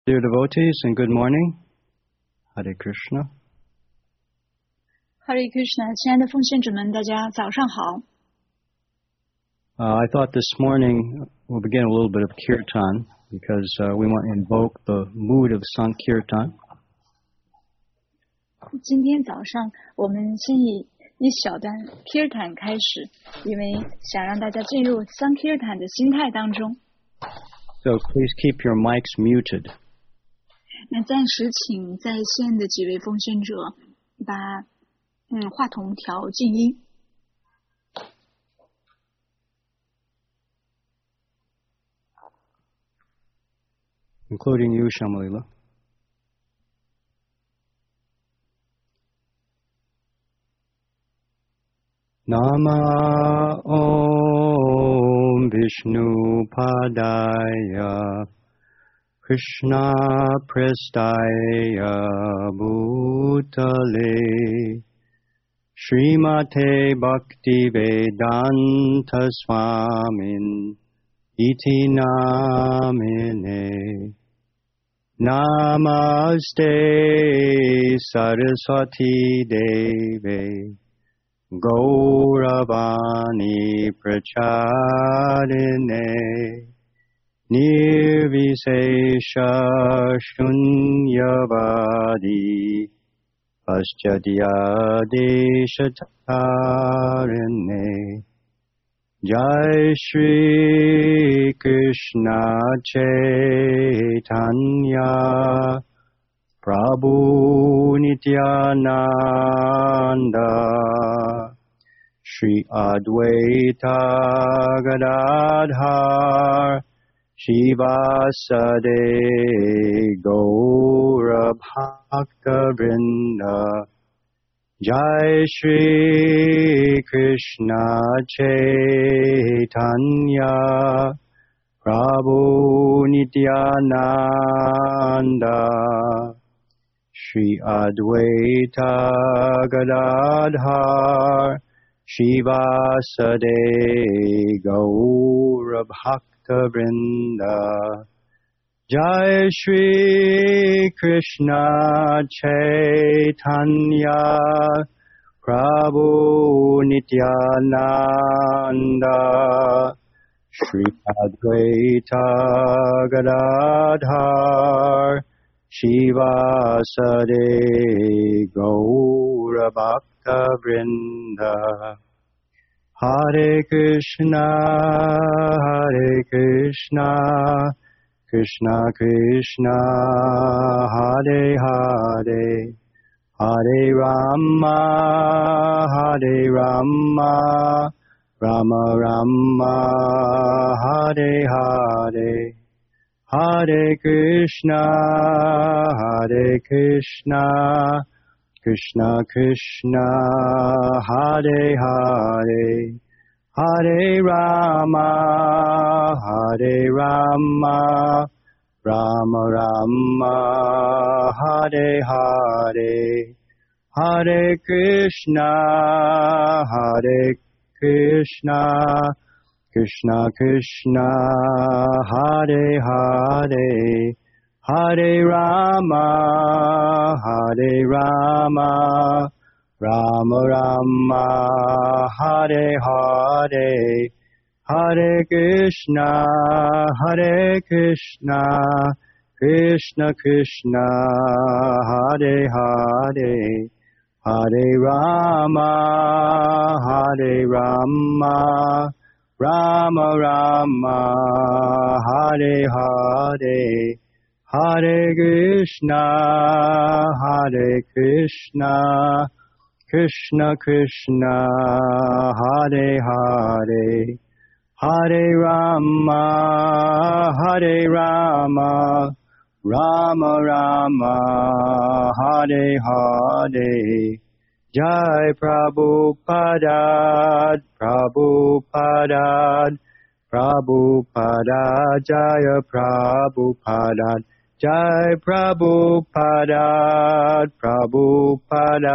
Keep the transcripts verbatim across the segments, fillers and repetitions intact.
Dear devotees, and good morning. Hare Krishna. Hare Krishna, 亲爱的奉献者们，大家早上好。 Uh, I thought this morning we'll begin a little bit of kirtan because uh, we want to invoke the mood of Sankirtan. 今天早上我们先以一小段 kirtan 开始，因为想让大家进入 Sankirtan 的心态当中。 So please keep your mics muted. 那暂时请在线的几位奉献者把嗯话筒调静音。 Including you, Shamalila. Nama Om Vishnu Padaya Krishna Prestaya Bhutale Srimate Bhakti Vedanta Swamin Iti Namine Namaste Saraswati Deve Gauravani Pracharine Nirvisesha Shunyavadi Paschadhyadeshatarine Jai Shri Krishna Chaitanya Prabhu Nityananda Shri Advaita Gadadhar Shivasade Gaura Bhakta Vrinda Jai Shri Krishna Chaitanya Prabhu Nityananda Shri Advaita Gadadhar Shivasade Gaura Bhakta Vrinda Jai Shri Krishna Chaitanya Prabhu Nityananda Shri Advaita Gadadhar Shivasade Gaura Bhakta Vrinda Hare Krishna Hare Krishna Krishna Krishna Hare Hare Hare Rama Hare Rama Rama Rama Hare Hare Hare Krishna Hare Krishna Krishna Krishna Hare Hare Hare Rama Hare Rama Rama Rama Hare Hare Hare Krishna Hare Krishna Krishna Krishna Hare Hare Hare Rama Hare Rama Rama Rama Hare Hare Hare Krishna Hare Krishna Krishna Krishna Hare Hare Hare Rama Hare Rama Rama Rama Hare Hare Hare Krishna Hare Krishna Krishna Krishna Hare Hare Hare Rama Hare Rama Rama Rama Hare Hare Jai Prabhupada Prabhupada Prabhupada Jaya Prabhupada Jai Prabhupada Prabhupada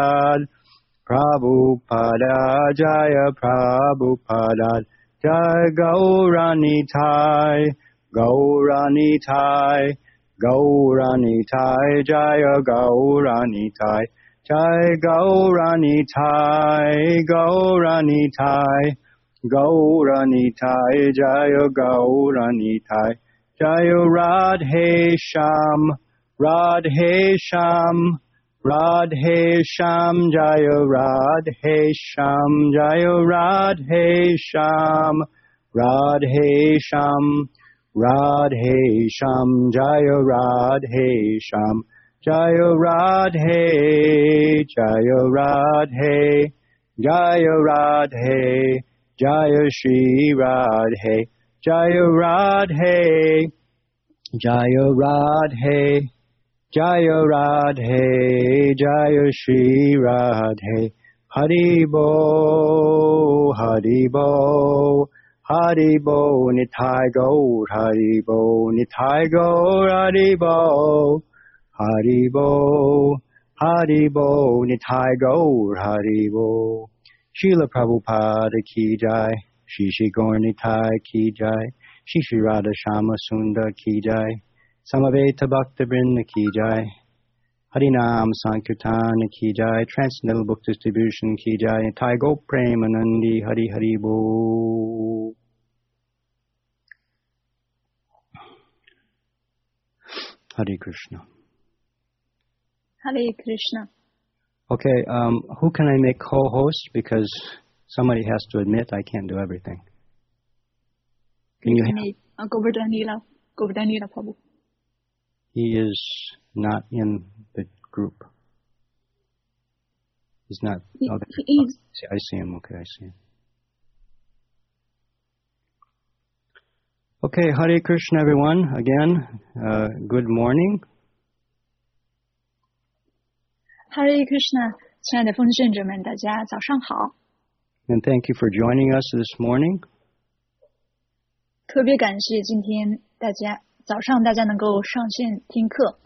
Prabhupada Jaya Prabhupada Jai Gauranitai Gauranitai Gauranitai Jaya Gauranitai Jai Gauranitai Gauranitai Gauranitai Jaya Gauranitai Jaya Radhe Sham Radhe Sham Radhe Sham Jaya Radhe Sham Jaya Radhe Sham Radhe Sham Radhe Sham Jaya Radhe Sham Jaya Radhe Jaya Radhe Jaya Radhe Jaya Shri Radhe Jaya Radhe Jaya Radhe Jaya Radhe Jaya Shri Radhe Haribo Haribo Haribo Nitai Gaur Haribo Nitai Gaur Haribo Haribo Haribo Nitai Gaur Haribo Srila Prabhupada Ki Jai Shri Shri Gaur Nitai Ki Jai Shri Shri Radha Shama Sundar Ki Jai Samaveta Bhakta Vrinda Ki Jai Harinam Sankirtan Ki Jai Transcendental Book Distribution Ki Jai Nitai Gaur Premanandi Hari Haribo. Hare Krishna. Hare Krishna. Okay, um, who can I make co-host? Because somebody has to admit I can't do everything. Can you? Ha- Govardhan Lila, Govardhan Lila Prabhu. He is not in the group. He's not. He, oh, he is. I see him. Okay, I see him. Okay, Hare Krishna, everyone. Again, uh, good morning. Hare Krishna， 亲爱的奉献者们，大家早上好。 And thank you for joining us this morning. 特别感谢今天大家早上大家能够上线听课。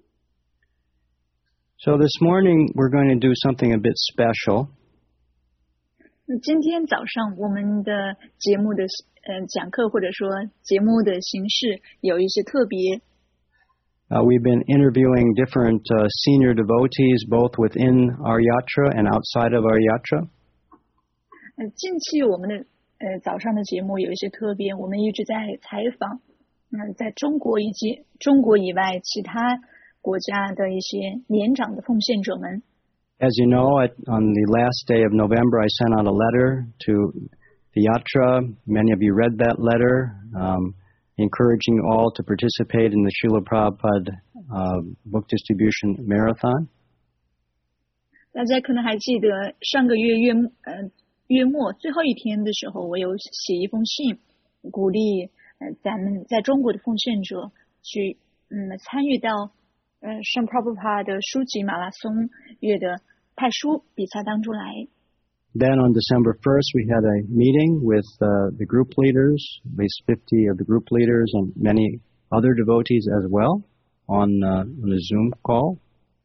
So this morning we're going to do something a bit special. 今天早上我们的节目的呃讲课或者说节目的形式有一些特别。 Uh, we've been interviewing different uh, senior devotees, both within our yatra and outside of our yatra. 呃，近期我们的呃早上的节目有一些特别，我们一直在采访，嗯、呃，在中国以及中国以外其他国家的一些年长的奉献者们。 As you know, at, on the last day of November, I sent out a letter to the yatra. Many of you read that letter. Um, encouraging all to participate in the Srila Prabhupada uh, book distribution marathon. 大家可能还记得上个月月呃月末最后一天的时候，我有写一封信，鼓励呃咱们在中国的奉献者去嗯参与到呃圣 Prabhupada 的书籍马拉松月的派书比赛当中来。 Then on December first, we had a meeting with uh, the group leaders, at least fifty of the group leaders and many other devotees as well, on, uh, on a Zoom call.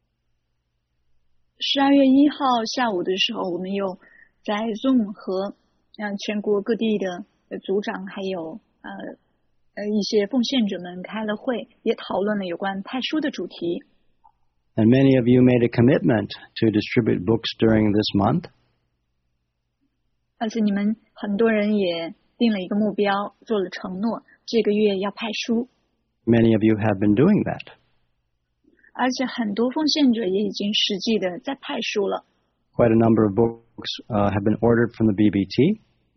十二月一号下午的时候，我们又在 Zoom 和嗯、呃、全国各地的组长还有呃呃一些奉献者们开了会，也讨论了有关派书的主题。 And many of you made a commitment to distribute books during this month. 而且你们很多人也定了一个目标，做了承诺，这个月要派书。 Many of you have been doing that. 而且很多奉献者也已经实际的在派书了。 Quite a number of books uh, have been ordered from the B B T.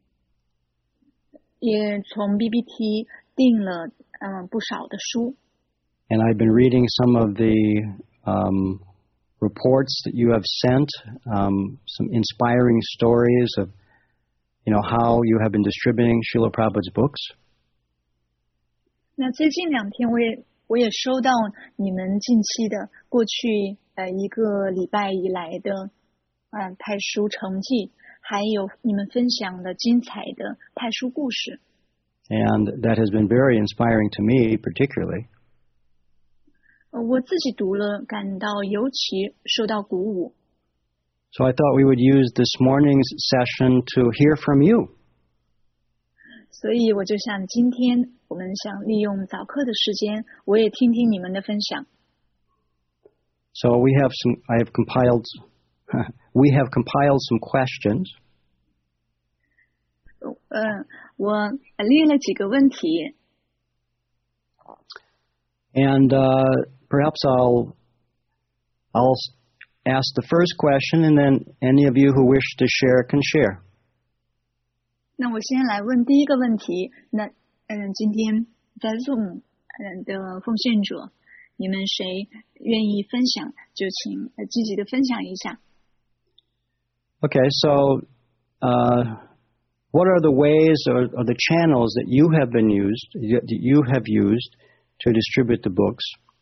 也从 B B T 订了嗯、呃、不少的书。 And I've been reading some of the um, reports that you have sent, um, some inspiring stories of you know, how you have been distributing Srila Prabhupada's books. 那最近两天我也我也收到你们近期的过去呃一个礼拜以来的嗯、呃、派书成绩，还有你们分享的精彩的派书故事。 And that has been very inspiring to me, particularly. 呃我自己读了，感到尤其受到鼓舞。 So I thought we would use this morning's session to hear from you. 所以我就想今天我们想利用早课的时间，我也听听你们的分享。 So we have some, I have compiled, we have compiled some questions. 嗯，我列了几个问题。 And uh, perhaps I'll, I'll ask the first question, and then any of you who wish to share can share. 那我先来问第一个问题。那嗯，今天在 Zoom 嗯的奉献者，你们谁愿意分享，就请呃积极的分享一下。 Okay, so uh, what are the ways or, or the channels that you have been used, that you have used to distribute the books?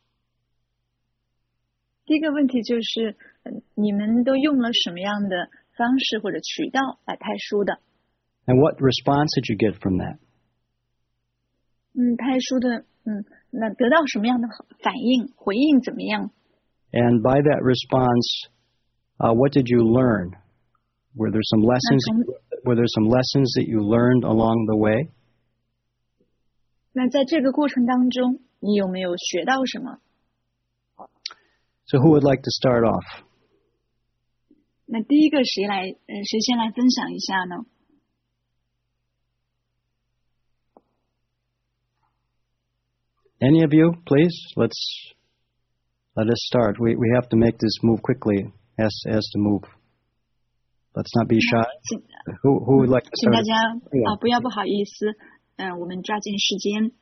第一个问题就是，嗯，你们都用了什么样的方式或者渠道来派书的？ And what response did you get from that? 嗯，派书的，嗯，那得到什么样的反应？回应怎么样？ And by that response, uh, what did you learn? Were there some lessons? Were there some lessons that you learned along the way? 那在这个过程当中，你有没有学到什么？ So who would like to start off? 那第一个谁来？呃，谁先来分享一下呢？ Any of you, please. Let's let us start. We we have to make this move quickly. As as to move. Let's not be shy. Who who would like to 请 start? 大家啊，不要不好意思，嗯、呃，我们抓紧时间。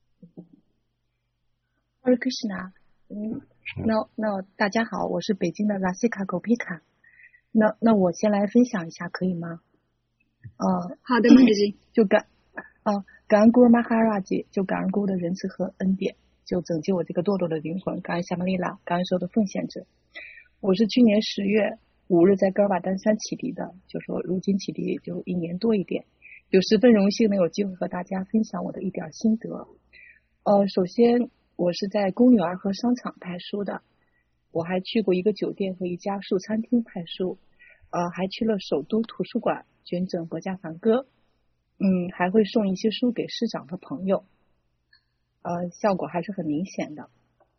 Hare Krishna，嗯，那那大家好，我是北京的 Rasika Gopika。那那我先来分享一下，可以吗？呃， 好的，没问题。 就感啊，感恩 Guru Maharaji，就感恩 Guru 的仁慈和恩典，就拯救我这个堕落的灵魂。感恩夏玛利拉，感恩所有的奉献者。我是去年十月五日在戈尔瓦丹山启迪的，就说如今启迪也就一年多一点，有十分荣幸能有机会和大家分享我的一点心得。呃，首先我是在公园和商场派书的，我还去过一个酒店和一家素餐厅派书，呃，还去了首都图书馆捐赠国家梵歌，嗯，还会送一些书给师长和朋友，呃，效果还是很明显的。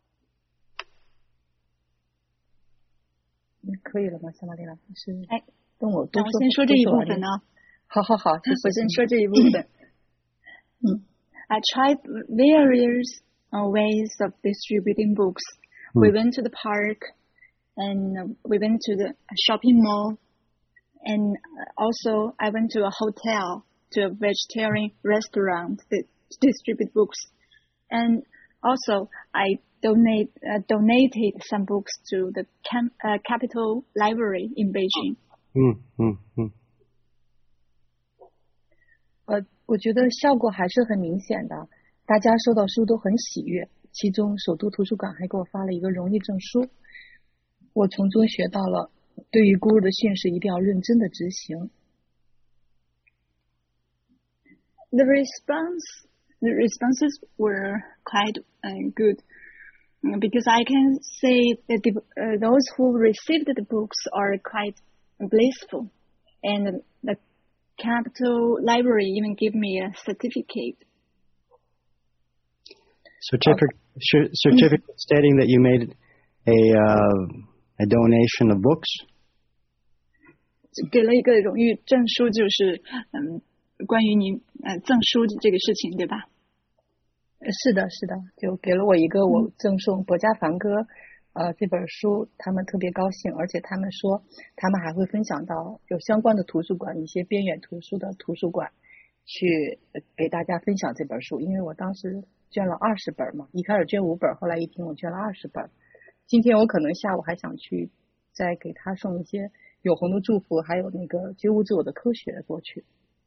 可以了吗？夏玛丽老师， 哎， 跟我多说。 那我先说这一部分呢。 好好好， 我先说这一部分。嗯 I tried various uh, ways of distributing books. We went to the park, and we went to the shopping mall, and also I went to a hotel, to a vegetarian restaurant to distribute books, and also I donate uh, donated some books to the Cam, uh, Capital Library in Beijing. 嗯嗯嗯。 呃，我觉得效果还是很明显的，大家收到书都很喜悦。其中首都图书馆还给我发了一个荣誉证书，我从中学到了对于 Guru 的训示一定要认真的执行。 The response, the responses were quite uh, good because I can say that the, uh, those who received the books are quite blissful, and the Capital Library even gave me a certificate. Certificate, okay. certificate stating that you made a uh, a donation of books. 给了一个荣誉证书，就是嗯，关于你呃赠书这个事情，对吧？ 是的，是的，就给了我一个我赠送国家梵歌呃这本书，他们特别高兴，而且他们说他们还会分享到有相关的图书馆，一些边远图书的图书馆去给大家分享这本书，因为我当时捐了二十本嘛，一开始捐五本，后来一听我捐了二十本。今天我可能下午还想去再给他送一些永恒的祝福，还有那个觉悟自我的科学过去。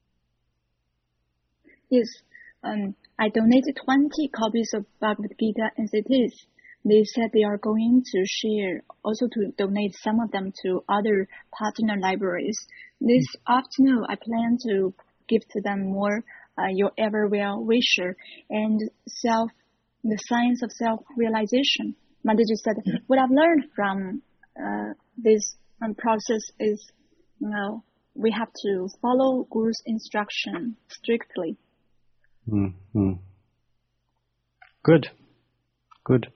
Yes, um, I donated twenty copies of Bhagavad Gita as it is. They said they are going to share, also to donate some of them to other partner libraries. This afternoon, I plan to give to them more uh, your ever well wisher and self, the science of self-realization. Mataji said, what I've learned from uh, this um, process is, you know, we have to follow Guru's instruction strictly Mm, mm. Good, good.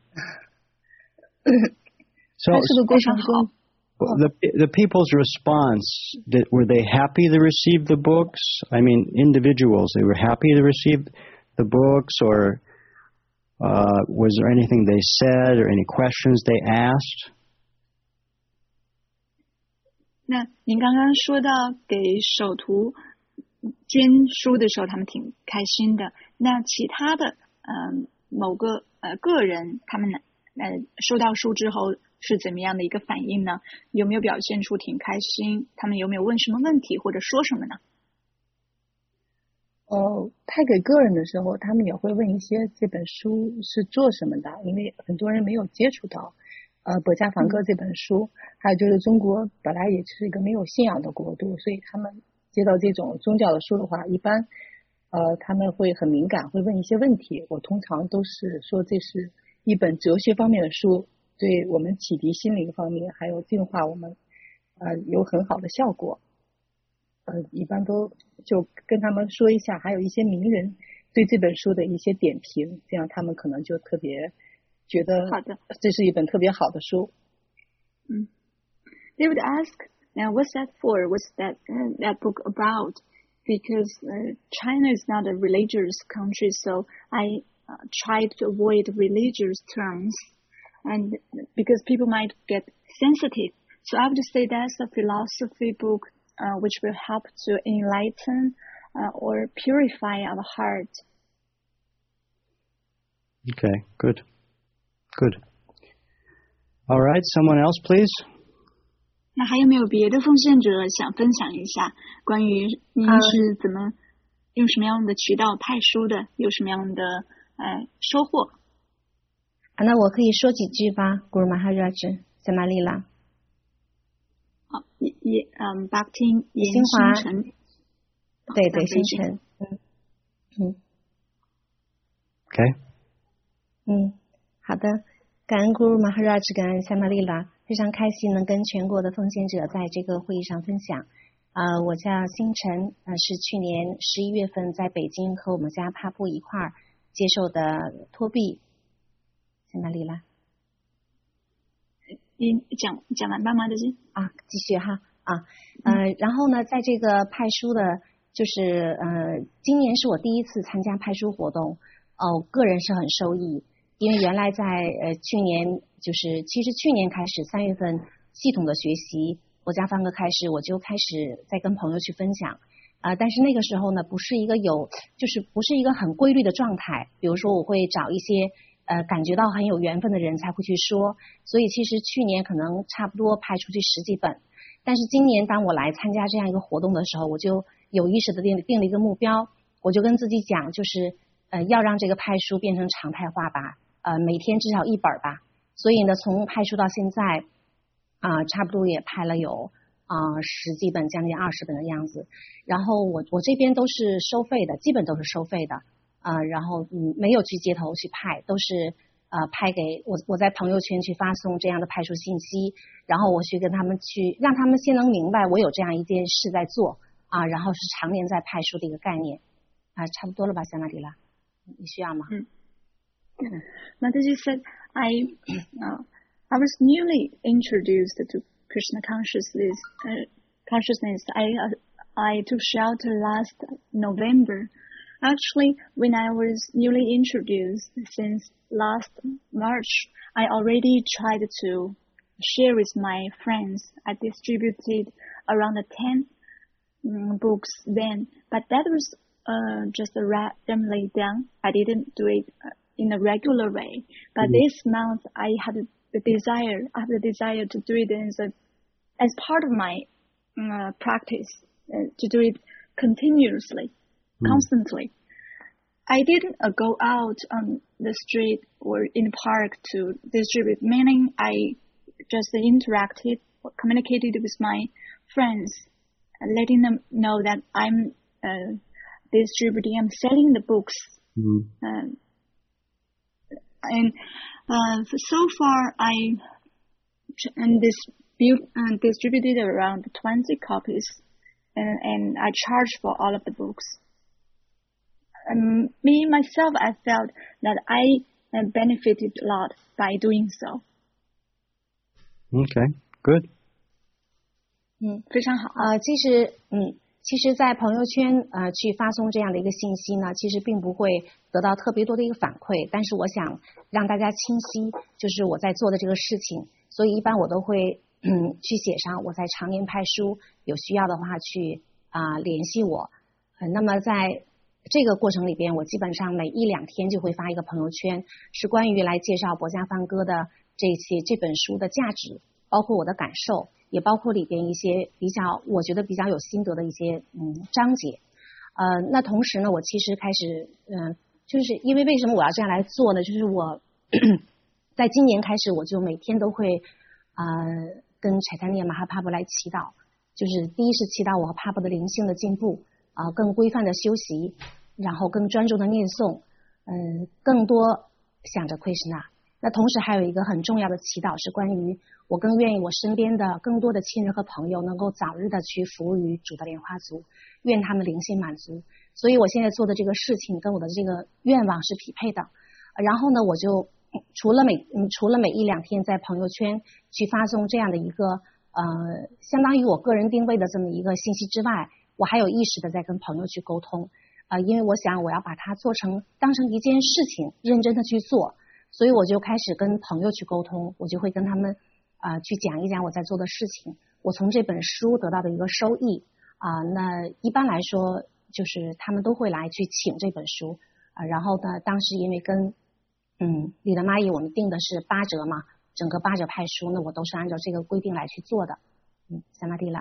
So, the the people's response, that were they happy to receive the books? I mean, individuals, they were happy to receive the books, or uh, was there anything they said or any questions they asked? 那您刚刚说到给首徒捐书的时候，他们挺开心的。那其他的，嗯、呃，某个呃个人，他们呃收到书之后是怎么样的一个反应呢？有没有表现出挺开心？他们有没有问什么问题或者说什么呢？ 哦，派给个人的时候，他们也会问一些这本书是做什么的，因为很多人没有接触到呃《百家梵歌》这本书，嗯、还有就是中国本来也是一个没有信仰的国度，所以他们接到这种宗教的书的话，一般呃他们会很敏感，会问一些问题。我通常都是说这是一本哲学方面的书，对我们启迪心灵方面，还有净化我们，呃有很好的效果。呃，一般都就跟他们说一下，还有一些名人对这本书的一些点评，这样他们可能就特别觉得好的， 这是一本特别好的书。 嗯 ，They would ask, now what's that for? What's that uh, that book about? Because uh, China is not a religious country, so I uh, try to avoid religious terms, and because people might get sensitive, so I would say that's a philosophy book. Uh, which will help to enlighten uh, or purify our heart. Okay, good. Good. All right, someone else, please. 那还有没有别的奉献者想分享一下关于您是怎么、uh, 用什么样的渠道派书的，有什么样的呃收获？ 啊，那我可以说几句吧 ，Guru Maharaj， 在哪里了？ 好，也也嗯 ，Bhakti 新华，对对， 新城，嗯嗯 ，OK， 嗯，好的，感恩 Guru Maharaj， 感恩 Samalila， 非常开心能跟全国的奉献者在这个会议上分享。呃，我叫星辰，呃，是去年十一月份在北京和我们家帕布一块儿接受的托币。Samalila。 您讲讲完爸妈的经啊，继续哈啊，呃，然后呢，在这个派书的，就是呃，今年是我第一次参加派书活动，哦，个人是很受益，因为原来在呃去年，就是其实去年开始三月份系统的学习国家梵歌开始，我就开始在跟朋友去分享，啊、呃，但是那个时候呢，不是一个有，就是不是一个很规律的状态，比如说我会找一些。呃，感觉到很有缘分的人才会去说，所以其实去年可能差不多派出去十几本，但是今年当我来参加这样一个活动的时候，我就有意识的定定了一个目标，我就跟自己讲，就是呃要让这个派书变成常态化吧，呃每天至少一本吧，所以呢，从派书到现在啊、呃，差不多也派了有啊、呃、十几本，将近二十本的样子，然后我我这边都是收费的，基本都是收费的。呃，然后嗯，没有去街头去派，都是呃派给我，我在朋友圈去发送这样的派书信息，然后我去跟他们去，让他们先能明白我有这样一件事在做啊，然后是常年在派书的一个概念啊，差不多了吧，香娜丽拉，你需要吗？ 嗯。Now that you said I, uh, I was newly introduced to Krishna consciousness. Uh, consciousness. I uh, I took shelter last November. Actually, when I was newly introduced since last March, I already tried to share with my friends. I distributed around ten um, books then, but that was uh, just randomly done. I didn't do it in a regular way. But mm-hmm. this month, I had the desire. I have the desire to do it as a, as part of my uh, practice, uh, to do it continuously. Constantly. I didn't uh, go out on the street or in the park to distribute, meaning I just interacted, communicated with my friends, letting them know that I'm uh, distributing, I'm selling the books. Mm. Uh, and uh, so far, I and distribute, uh, distributed around twenty copies, and, and I charge for all of the books. um, me myself, I felt that I uh, benefited a lot by doing so. Okay, good. 嗯，非常好。 呃，其实，嗯，其实，在朋友圈呃去发送这样的一个信息呢，其实并不会得到特别多的一个反馈，但是我想让大家清晰，就是我在做的这个事情，所以一般我都会嗯去写上我在常年派书，有需要的话去啊、呃、联系我。呃，那么在这个过程里边，我基本上每一两天就会发一个朋友圈，是关于来介绍博家梵歌的这些这本书的价值，包括我的感受，也包括里边一些比较我觉得比较有心得的一些嗯章节。呃，那同时呢，我其实开始嗯、呃，就是因为为什么我要这样来做呢？就是我在今年开始，我就每天都会呃跟Chaitanya Mahaprabhu来祈祷，就是第一是祈祷我和帕布的灵性的进步啊、呃，更规范的修习，然后更专注的念诵，嗯、呃，更多想着 Krishna。那同时还有一个很重要的祈祷是关于我更愿意我身边的更多的亲人和朋友能够早日的去服务于主的莲花族，愿他们灵性满足。所以我现在做的这个事情跟我的这个愿望是匹配的。然后呢，我就除了每嗯除了每一两天在朋友圈去发送这样的一个呃相当于我个人定位的这么一个信息之外，我还有意识的在跟朋友去沟通啊、呃，因为我想我要把它做成当成一件事情，认真的去做。所以我就开始跟朋友去沟通，我就会跟他们啊、呃、去讲一讲我在做的事情，我从这本书得到的一个收益啊、呃。那一般来说，就是他们都会来去请这本书啊、呃。然后呢，当时因为跟嗯李德玛姨我们定的是八折嘛，整个八折派书，那我都是按照这个规定来去做的。嗯，萨玛蒂拉。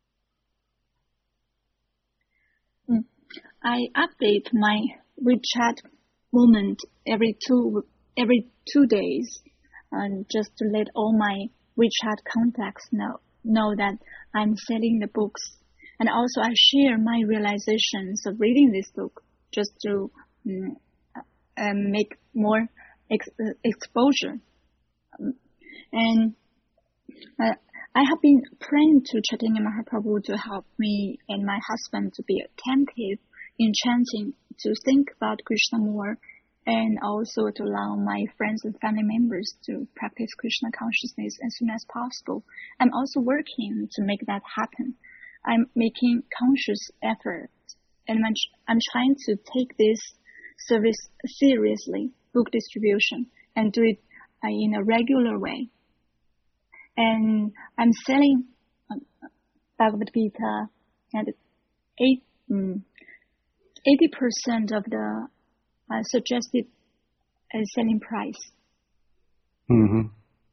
嗯 I update my WeChat moment every two. every two days, um, just to let all my WeChat contacts know know that I'm selling the books. And also I share my realizations of reading this book just to um, uh, make more ex uh, exposure. Um, and uh, I have been praying to Chaitanya Mahaprabhu to help me and my husband to be attentive in chanting, to think about Krishna more, and also to allow my friends and family members to practice Krishna consciousness as soon as possible. I'm also working to make that happen. I'm making conscious effort, and I'm, I'm trying to take this service seriously, book distribution, and do it uh, in a regular way. And I'm selling uh, Bhagavad Gita at eight, um, eighty percent of the Uh, suggested uh, selling price. Mm-hmm.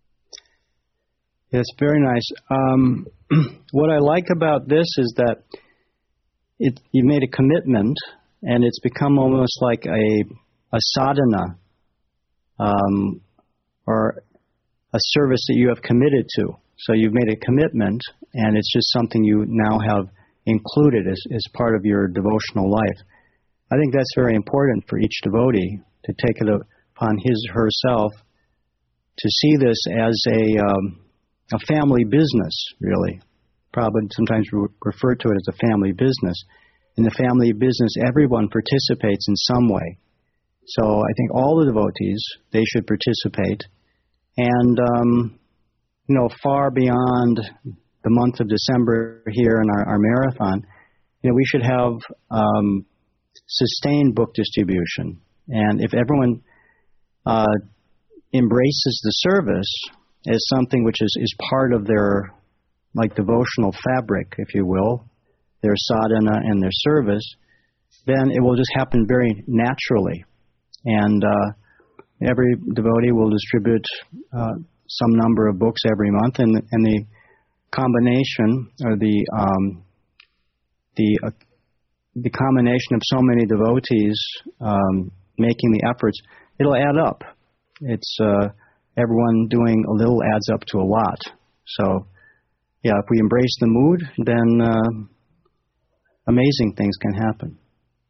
Yes, very nice. Um, what I like about this is that it you made a commitment, and it's become almost like a a sadhana, um, or a service that you have committed to. So you've made a commitment, and it's just something you now have included as as part of your devotional life. I think that's very important for each devotee to take it upon his herself to see this as a um, a family business, really. Probably sometimes we refer to it as a family business. In the family business, everyone participates in some way. So I think all the devotees, they should participate. And, um, you know, far beyond the month of December here in our, our marathon, you know, we should have um, sustained book distribution. And if everyone uh, embraces the service as something which is, is part of their, like, devotional fabric, if you will, their sadhana and their service, then it will just happen very naturally. And uh, every devotee will distribute uh, some number of books every month, and, and the combination, or the um, the uh, the combination of so many devotees um, making the efforts, it'll add up. It's uh, everyone doing a little adds up to a lot. So, yeah, if we embrace the mood, then uh, amazing things can happen.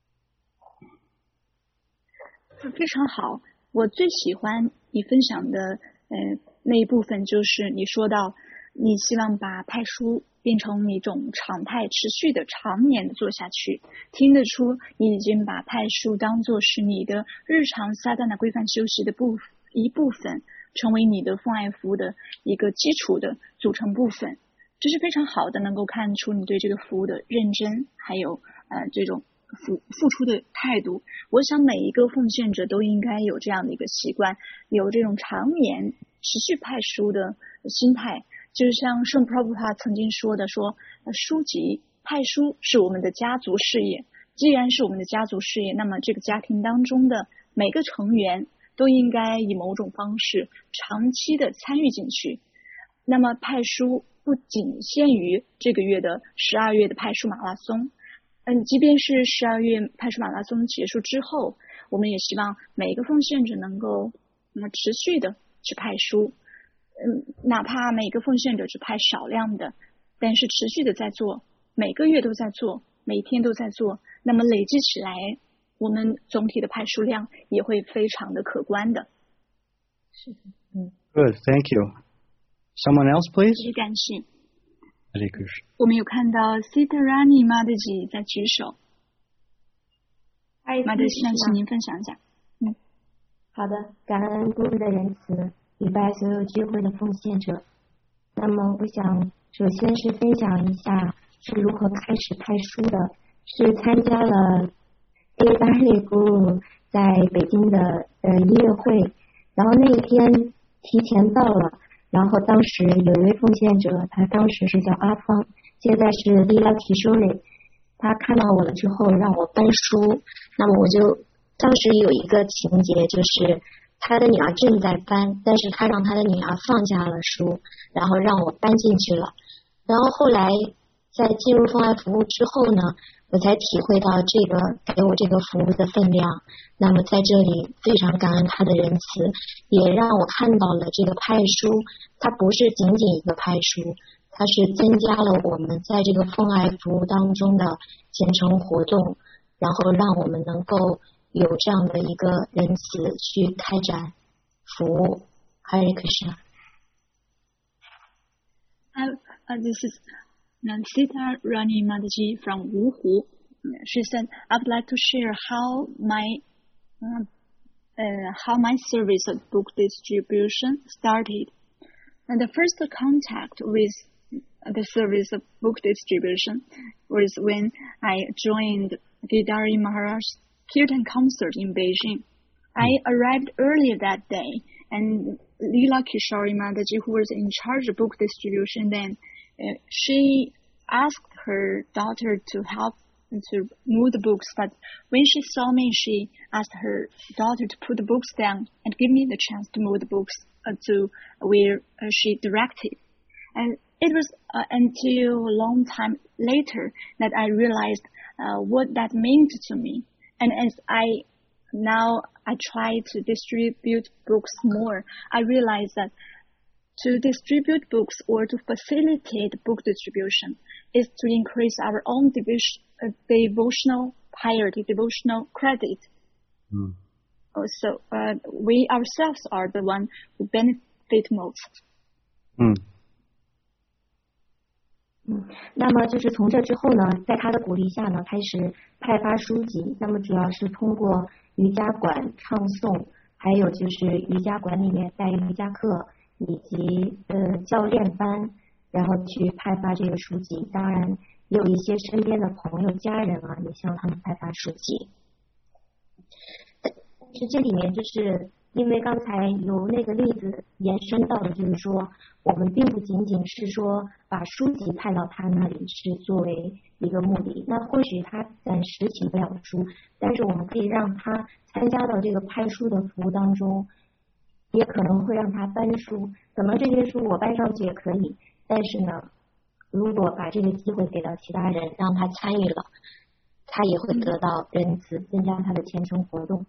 非常好，我最喜欢你分享的呃那一部分，就是你说到你希望把派书变成一种常态，持续的常年的做下去。听得出你已经把派书当作是你的日常撒旦的规范休息的部一部分，成为你的奉爱服务的一个基础的组成部分。这是非常好的，能够看出你对这个服务的认真，还有呃这种付付出的态度。我想每一个奉献者都应该有这样的一个习惯，有这种常年持续派书的心态。就是像圣普拉布帕曾经说的说，书籍派书是我们的家族事业。既然是我们的家族事业，那么这个家庭当中的每个成员都应该以某种方式长期的参与进去。那么派书不仅限于这个月的十二月的派书马拉松，嗯，即便是十二月派书马拉松结束之后，我们也希望每一个奉献者能够那么持续的去派书，嗯，哪怕每个奉献者只派少量的，但是持续的在做，每个月都在做，每天都在做，那么累积起来，我们总体的派书量也会非常的可观的。 是的，嗯。 Good, thank you. Someone else, please. 谢谢感谢。 Hare Krishna. 我们有看到 Sitarani Mataji 在举手。马德希，请您分享一下。嗯， 好的，感恩故日的仁慈，礼拜所有聚会的奉献者。那么，我想首先是分享一下是如何开始派书的，是参加了 A 巴列古在北京的呃音乐会，然后那一天提前到了。然后当时有一位奉献者，他当时是叫阿芳，现在是利拉提修雷。他看到我了之后，让我搬书。那么我就当时有一个情节，就是他的女儿正在搬，但是他让他的女儿放下了书，然后让我搬进去了。然后后来在进入奉爱服务之后呢，我才体会到这个给我这个服务的分量。那么在这里非常感恩他的仁慈，也让我看到了这个派书，它不是仅仅一个派书，它是增加了我们在这个奉爱服务当中的虔诚活动，然后让我们能够有这样的一个仁慈去开展服务。Hare Krishna. Uh, this is Nansita Rani Mataji from Wuhu. She said, "I would like to share how my uh, uh, how my service of book distribution started. And the first contact with the service of book distribution was when I joined Gidari Maharaj's Kirtan concert in Beijing. I arrived earlier that day, and Leela Kishori Mataji, who was in charge of book distribution then, uh, she asked her daughter to help to move the books, but when she saw me, she asked her daughter to put the books down and give me the chance to move the books uh, to where uh, she directed. And it was uh, until a long time later that I realized uh, what that meant to me. And as I now I try to distribute books more, I realize that to distribute books or to facilitate book distribution is to increase our own devotion, uh, devotional piety, devotional credit. Mm. So uh, we ourselves are the one who benefit most. Mm. 嗯，那么就是从这之后呢，在他的鼓励下呢，开始派发书籍。那么主要是通过瑜伽馆唱诵，还有就是瑜伽馆里面带瑜伽课以及呃教练班，然后去派发这个书籍。当然也有一些身边的朋友、家人啊，也向他们派发书籍。但是这里面就是因为刚才由那个例子延伸到的，就是说我们并不仅仅是说把书籍派到他那里是作为一个目的，那或许他暂时请不了书，但是我们可以让他参加到这个派书的服务当中，也可能会让他搬书，可能这些书我搬上去也可以，但是呢，如果把这个机会给到其他人，让他参与了，他也会得到仁慈，增加他的虔诚活动。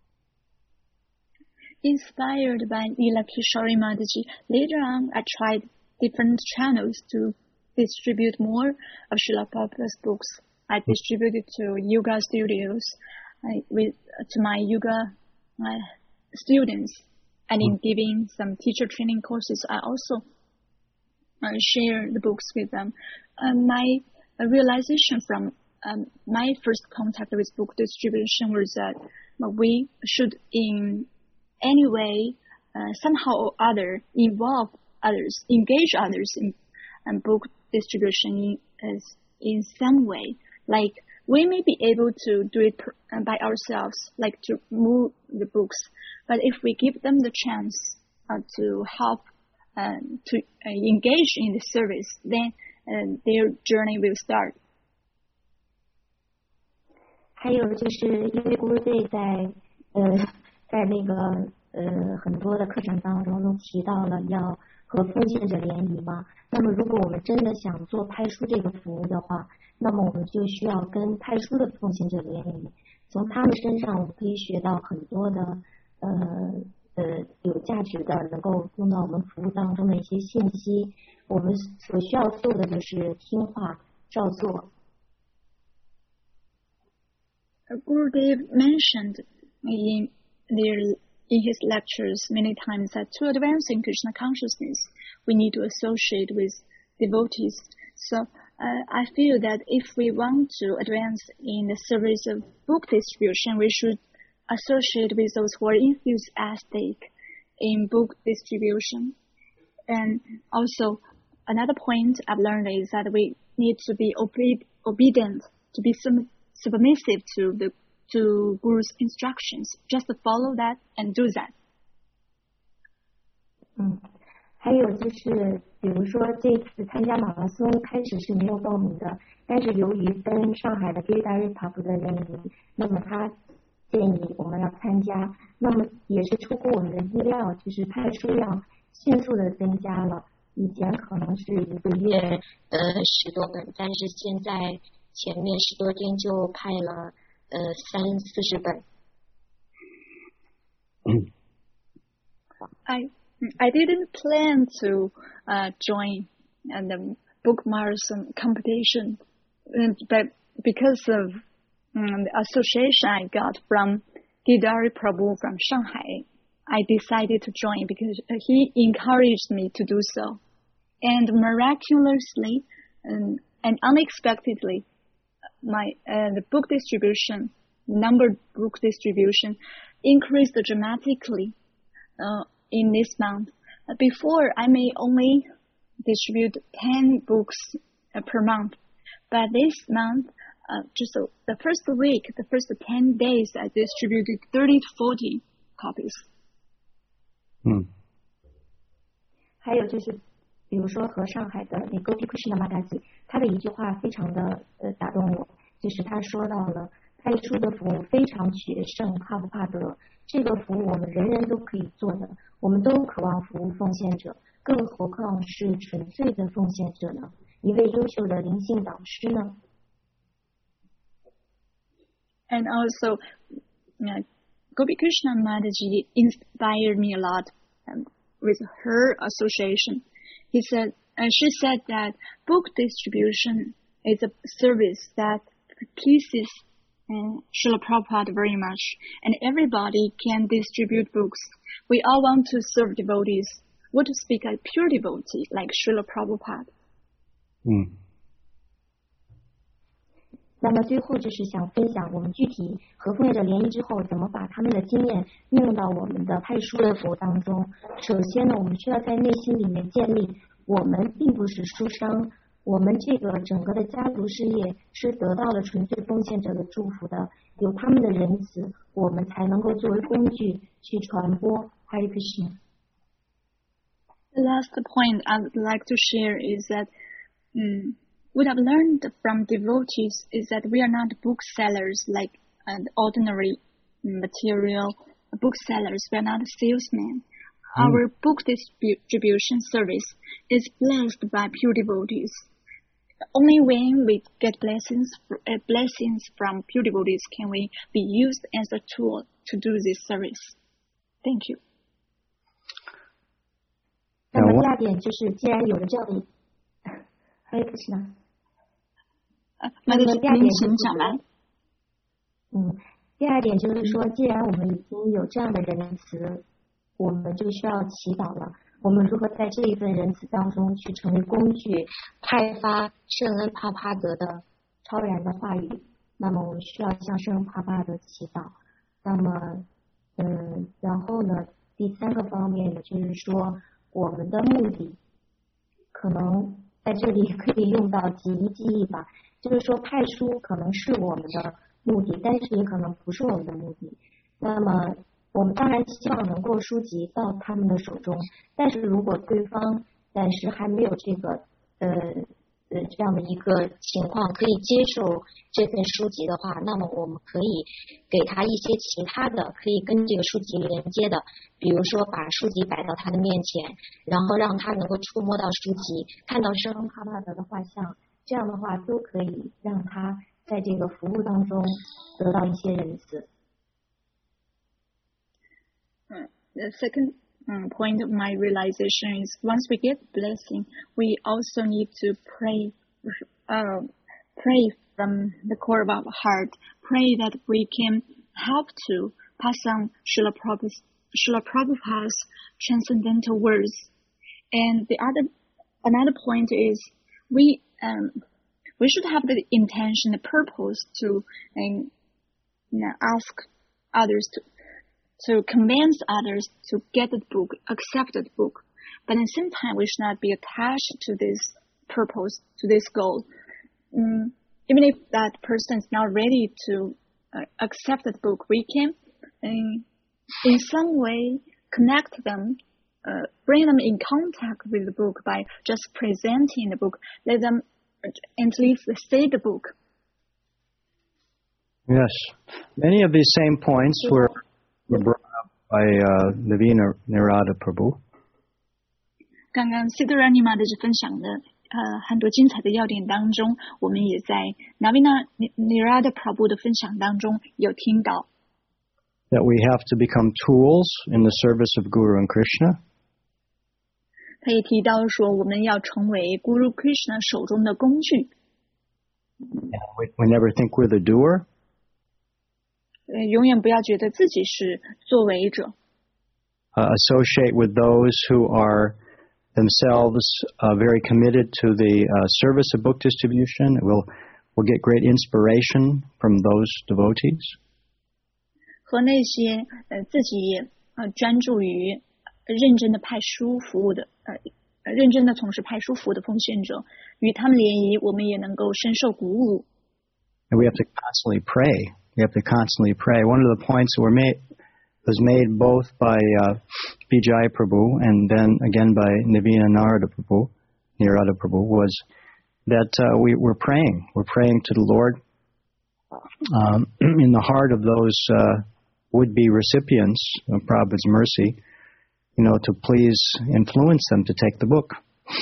Inspired by Leela Kishori Mataji, later on I tried different channels to distribute more of Srila Prabhupada's books. I distributed to yoga studios, I, with to my yoga uh, students, and in giving some teacher training courses, I also uh, share the books with them. Uh, my uh, realization from um, my first contact with book distribution was that uh, we should in any way, uh, somehow or other, involve others, engage others in um, book distribution in, in some way. Like we may be able to do it per, uh, by ourselves, like to move the books, but if we give them the chance uh, to help uh, to uh, engage in the service, then uh, their journey will start. 还有就是因为孤儿队在呃在那个呃很多的课程当中都提到了要和奉献者联谊嘛，那么如果我们真的想做派书这个服务的话，那么我们就需要跟派书的奉献者联谊，从他们身上我们可以学到很多的呃呃有价值的能够用到我们服务当中的一些信息，我们所需要做的就是听话照做。 Gurudev mentioned in their in his lectures many times that to advance in Krishna consciousness, we need to associate with devotees. So uh, I feel that if we want to advance in the service of book distribution, we should associate with those who are enthusiastic in book distribution. And also, another point I've learned is that we need to be obe- obedient, to be sub- submissive to the to Guru's instructions. Just follow that and do that. 嗯，还有就是，比如说这次参加马拉松开始是没有报名的，但是由于跟上海的 Giridhari Prabhu 的联谊，那么他建议我们要参加，那么也是出乎我们的意料，就是派数量迅速的增加了，以前可能是一个月呃十多本，但是现在前面十多天就派了呃三四十本。 I I didn't plan to uh, join uh, the book marathon competition, but because of um, the association I got from Giridhari Prabhu from Shanghai, I decided to join because he encouraged me to do so. And miraculously um, and unexpectedly, my uh, the book distribution, numbered book distribution, increased dramatically uh, in this month. Uh, before, I may only distribute ten books uh, per month, but this month, uh, just uh, the first week, the first ten days, I distributed thirty to forty copies. 嗯， 还有就是，比如说和上海的那个 Gopi Krishna Mataji，他的一句话非常的呃打动我，就是他说到了派书的服务非常决胜，怕不怕得？这个服务我们人人都可以做的，我们都渴望服务奉献者，更何况是纯粹的奉献者呢？一位优秀的灵性导师呢？ And also, uh, Gopi Krishna Mataji inspired me a lot um, with her association. He said, uh, she said that book distribution is a service that pleases uh, Srila Prabhupada very much, and everybody can distribute books. We all want to serve devotees. Want to speak a pure devotee like Srila Prabhupada. 嗯。 那么最后就是想分享我们具体和奉献者联谊之后，怎么把他们的经验运用到我们的派书的服务当中。首先呢，我们需要在内心里面建立，我们并不是书商，我们这个整个的家族事业是得到了纯粹奉献者的祝福的，有他们的仁慈，我们才能够作为工具去传播 Hare Krishna。 The last point I would like to share is that um, what I've learned from devotees is that we are not booksellers like uh, ordinary material booksellers. We are not salesmen. Mm. Our book distribution service is blessed by pure devotees. Only when we get blessings, uh, blessings from pure devotees can we be used as a tool to do this service. Thank you. 那么第二点就是，既然有了这样的，还有不是呢？ 呃，那么第二点请讲来。 嗯，第二点就是说，既然我们已经有这样的仁慈，我们就需要祈祷了。 我们如何在这一份仁慈当中去成为工具，派发圣恩帕帕德的超然的话语。那么我们需要向圣恩帕帕德祈祷。那么，嗯，然后呢，第三个方面呢，就是说我们的目的，可能在这里可以用到几一记忆吧，就是说派书可能是我们的目的，但是也可能不是我们的目的。那么我们当然希望能够书籍到他们的手中，但是如果对方暂时还没有这个呃呃这样的一个情况可以接受这份书籍的话，那么我们可以给他一些其他的可以跟这个书籍连接的，比如说把书籍摆到他的面前，然后让他能够触摸到书籍，看到圣恩帕帕德的画像，这样的话都可以让他在这个服务当中得到一些仁慈。 The second um, point of my realization is once we get blessing, we also need to pray, uh, pray from the core of our heart, pray that we can help to pass on Srila Prabhupada's, Srila Prabhupada's transcendental words. And the other, another point is we, um, we should have the intention, the purpose to um, you know, ask others to to convince others to get the book, accept the book. But at the same time, we should not be attached to this purpose, to this goal. Um, even if that person is not ready to uh, accept the book, we can, um, in some way, connect them, uh, bring them in contact with the book by just presenting the book. Let them at least see the book. Yes. Many of these same points were were brought up by uh, Navina Nirada Prabhu. 刚刚 Siddharani Mataji 分享的呃很多精彩的要点当中，我们也在 Navina Nirada Prabhu 的分享当中有听到 that we have to become tools in the service of Guru and Krishna. 他也提到说，我们要成为 Guru Krishna 手中的工具。 We, we never think we're the doer. 呃，永远不要觉得自己是作为者。 Uh, associate with those who are themselves uh, very committed to the uh, service of book distribution. We'll, we'll get great inspiration from those devotees. 和那些呃自己呃专注于认真的派书服务的呃认真的从事派书服务的奉献者，与他们联谊，我们也能够深受鼓舞。 And we have to constantly pray. We have to constantly pray. One of the points that were made was made both by uh, Vijay Prabhu and then again by Navina Narada Prabhu, Narada Prabhu, was that uh, we, we're praying. We're praying to the Lord um, in the heart of those uh, would-be recipients of Prabhupada's mercy, you know, to please influence them to take the book.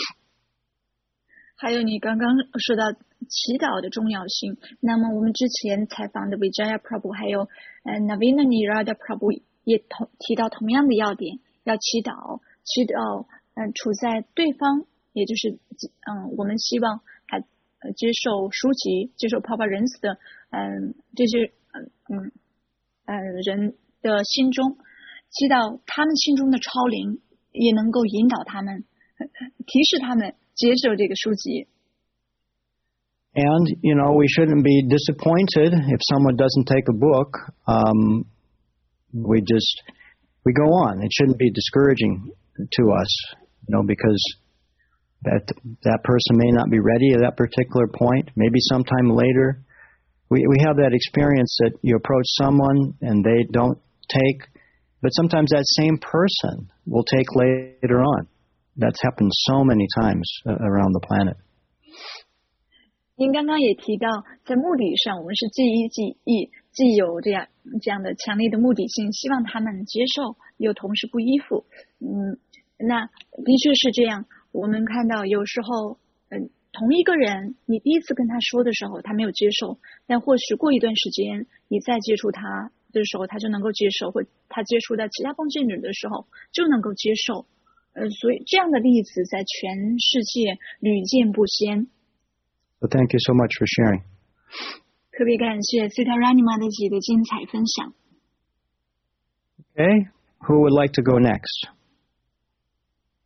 还有你刚刚说到祈祷的重要性，那么我们之前采访的 Vijaya Prabhu 还有呃 Navina Nirada Prabhu 也同提到同样的要点，要祈祷，祈祷嗯、呃、处在对方，也就是嗯、呃、我们希望他呃接受书籍，接受 Prabhupada 仁慈的嗯、呃、这些嗯呃人的心中，祈祷他们心中的超灵也能够引导他们，提示他们接受这个书籍。 And, you know, we shouldn't be disappointed if someone doesn't take a book. Um, we just, we go on. It shouldn't be discouraging to us, you know, because that that person may not be ready at that particular point. Maybe sometime later. We, we have that experience that you approach someone and they don't take, but sometimes that same person will take later on. That's happened so many times around the planet. 您刚刚也提到，在目的上，我们是既一既一，既有这样这样的强烈的目的性，希望他们接受，又同时不依附。嗯，那的确是这样。我们看到有时候，嗯，同一个人，你第一次跟他说的时候，他没有接受，但或许过一段时间，你再接触他的时候，他就能够接受，或他接触到其他奉献者的时候，就能够接受。呃，所以这样的例子在全世界屡见不鲜。 So thank you so much for sharing. 特别感谢 Siddharani Mataji 的精彩分享。 Okay, who would like to go next?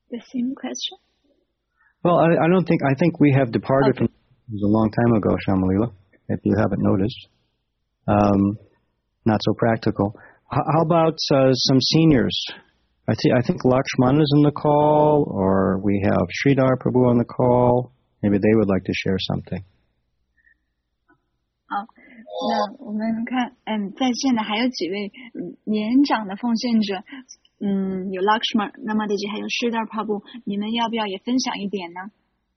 The same question? Well, I, I don't think, I think we have departed Okay. from a long time ago, Shamalila, if you haven't noticed. Um, not so practical. H- how about uh, some seniors? I, th- I think Lakshman is in the call, or we have Sridhar Prabhu on the call. Maybe they would like to share something. 好，那我们看，嗯，在线的还有几位嗯年长的奉献者，嗯，有 Lakshman、Namadeji 还有 Sridhar Prabhu，你们要不要也分享一点呢？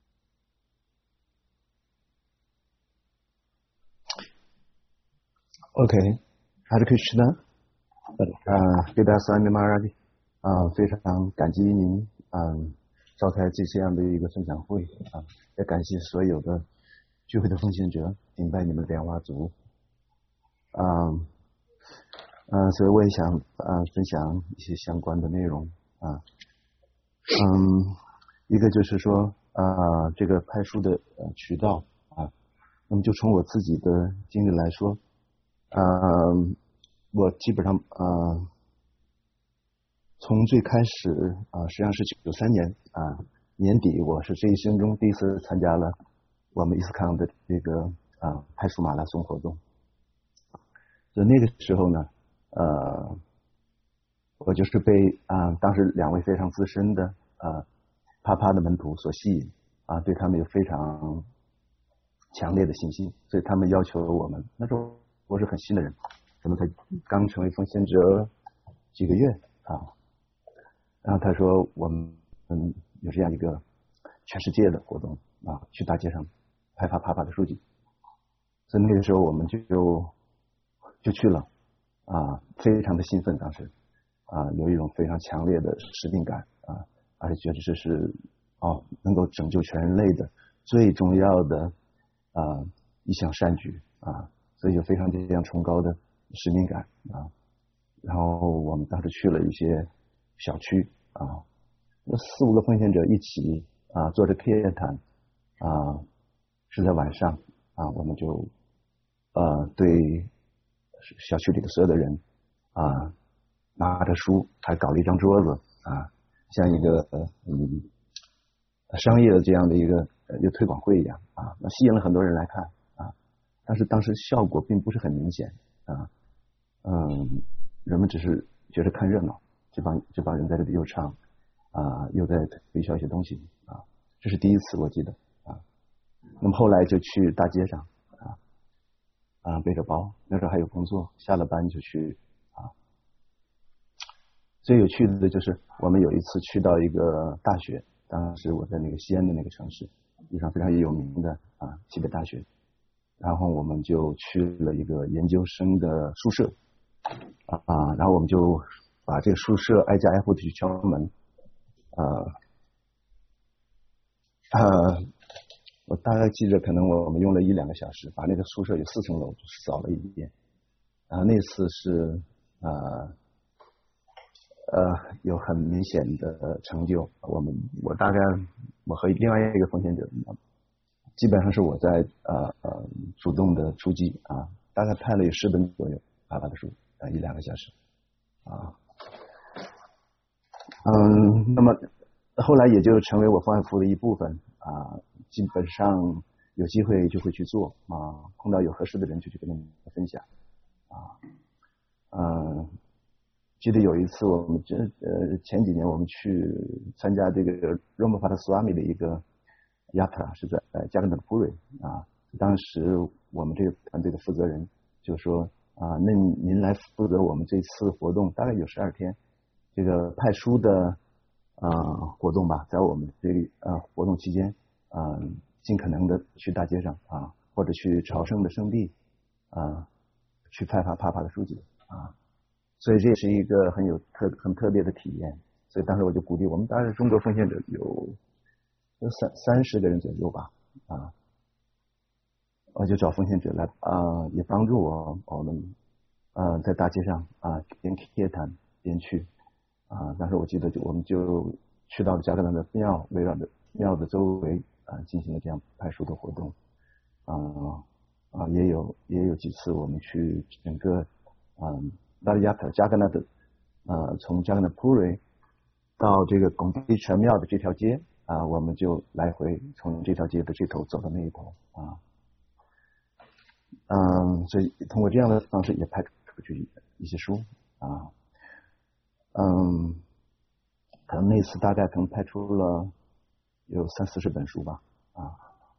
OK， Hare Krishna， 啊，给大家三面马拉的啊，非常感激您嗯召开这样的一个分享会啊，也感谢所有的聚会的奉献者，明白你们的莲花族，啊，嗯，所以我也想啊分享一些相关的内容啊，嗯，一个就是说啊这个派书的呃渠道啊，那么就从我自己的经历来说。呃，我基本上呃，从最开始啊、呃，实际上是九三年啊、呃、年底，我是这一生中第一次参加了我们伊斯康的这个啊、呃、派书马拉松活动。就那个时候呢，呃，我就是被啊、呃、当时两位非常资深的呃帕帕的门徒所吸引啊、呃，对他们有非常强烈的信心，所以他们要求我们那时候。我是很新的人，可能才刚成为奉献者几个月啊。然后他说我们嗯有这样一个全世界的活动啊，去大街上派发帕帕的书籍，所以那个时候我们就就去了啊，非常的兴奋，当时啊有一种非常强烈的使命感啊，而且觉得这是哦能够拯救全人类的最重要的啊一项善举啊。所以有非常这样崇高的使命感啊，然后我们当时去了一些小区啊，那四五个奉献者一起啊坐着 K 谈啊，是在晚上啊，我们就呃对小区里的所有的人啊拿着书，还搞了一张桌子啊，像一个嗯商业的这样的一个一个推广会一样啊，那吸引了很多人来看。但是当时效果并不是很明显啊，嗯，人们只是觉得看热闹，这帮这帮人在这里又唱啊，又在推销一些东西啊，这是第一次我记得啊。那么后来就去大街上啊啊背着包，那时候还有工作，下了班就去啊。最有趣的就是我们有一次去到一个大学，当时我在那个西安的那个城市，地上非常有名的啊西北大学。然后我们就去了一个研究生的宿舍啊，然后我们就把这个宿舍挨家挨户的去敲门，呃呃，我大概记着，可能我我们用了一两个小时，把那个宿舍有四层楼扫了一遍。然后那次是呃呃有很明显的成就，我们我大概我和另外一个奉献者。基本上是我在呃呃主动的出击啊，大概派了有十本左右帕帕的书啊，一两个小时啊，嗯，那么后来也就成为我奉献服务的一部分啊，基本上有机会就会去做啊，碰到有合适的人就去跟他们分享啊，嗯，记得有一次我们这呃前几年我们去参加这个 Ramapata Swami 的一个。Yatra 是在呃加格纳普瑞啊，当时我们这个团队的负责人就说啊，那您来负责我们这次活动，大概有十二天，这个派书的啊活动吧，在我们这里啊活动期间啊，尽可能的去大街上啊，或者去朝圣的圣地啊，去派发帕帕的书籍啊，所以这也是一个很有特很特别的体验。所以当时我就鼓励我们，当时中国奉献者有。有三三十个人左右吧，啊，我就找奉献者来啊，也帮助我，我们啊在大街上啊边贴谈边去啊，当时我记得就我们就去到了加格兰的庙，围绕着庙的周围啊进行了这样派书的活动，啊啊也有也有几次我们去整个啊拉里亚特加格纳的啊从加格纳普瑞到这个拱地神庙的这条街啊，我们就来回从这条街的这头走到那一头啊。嗯，所以通过这样的方式也拍出去一些书啊。嗯，可能那次大概可能拍出了有三四十本书吧啊。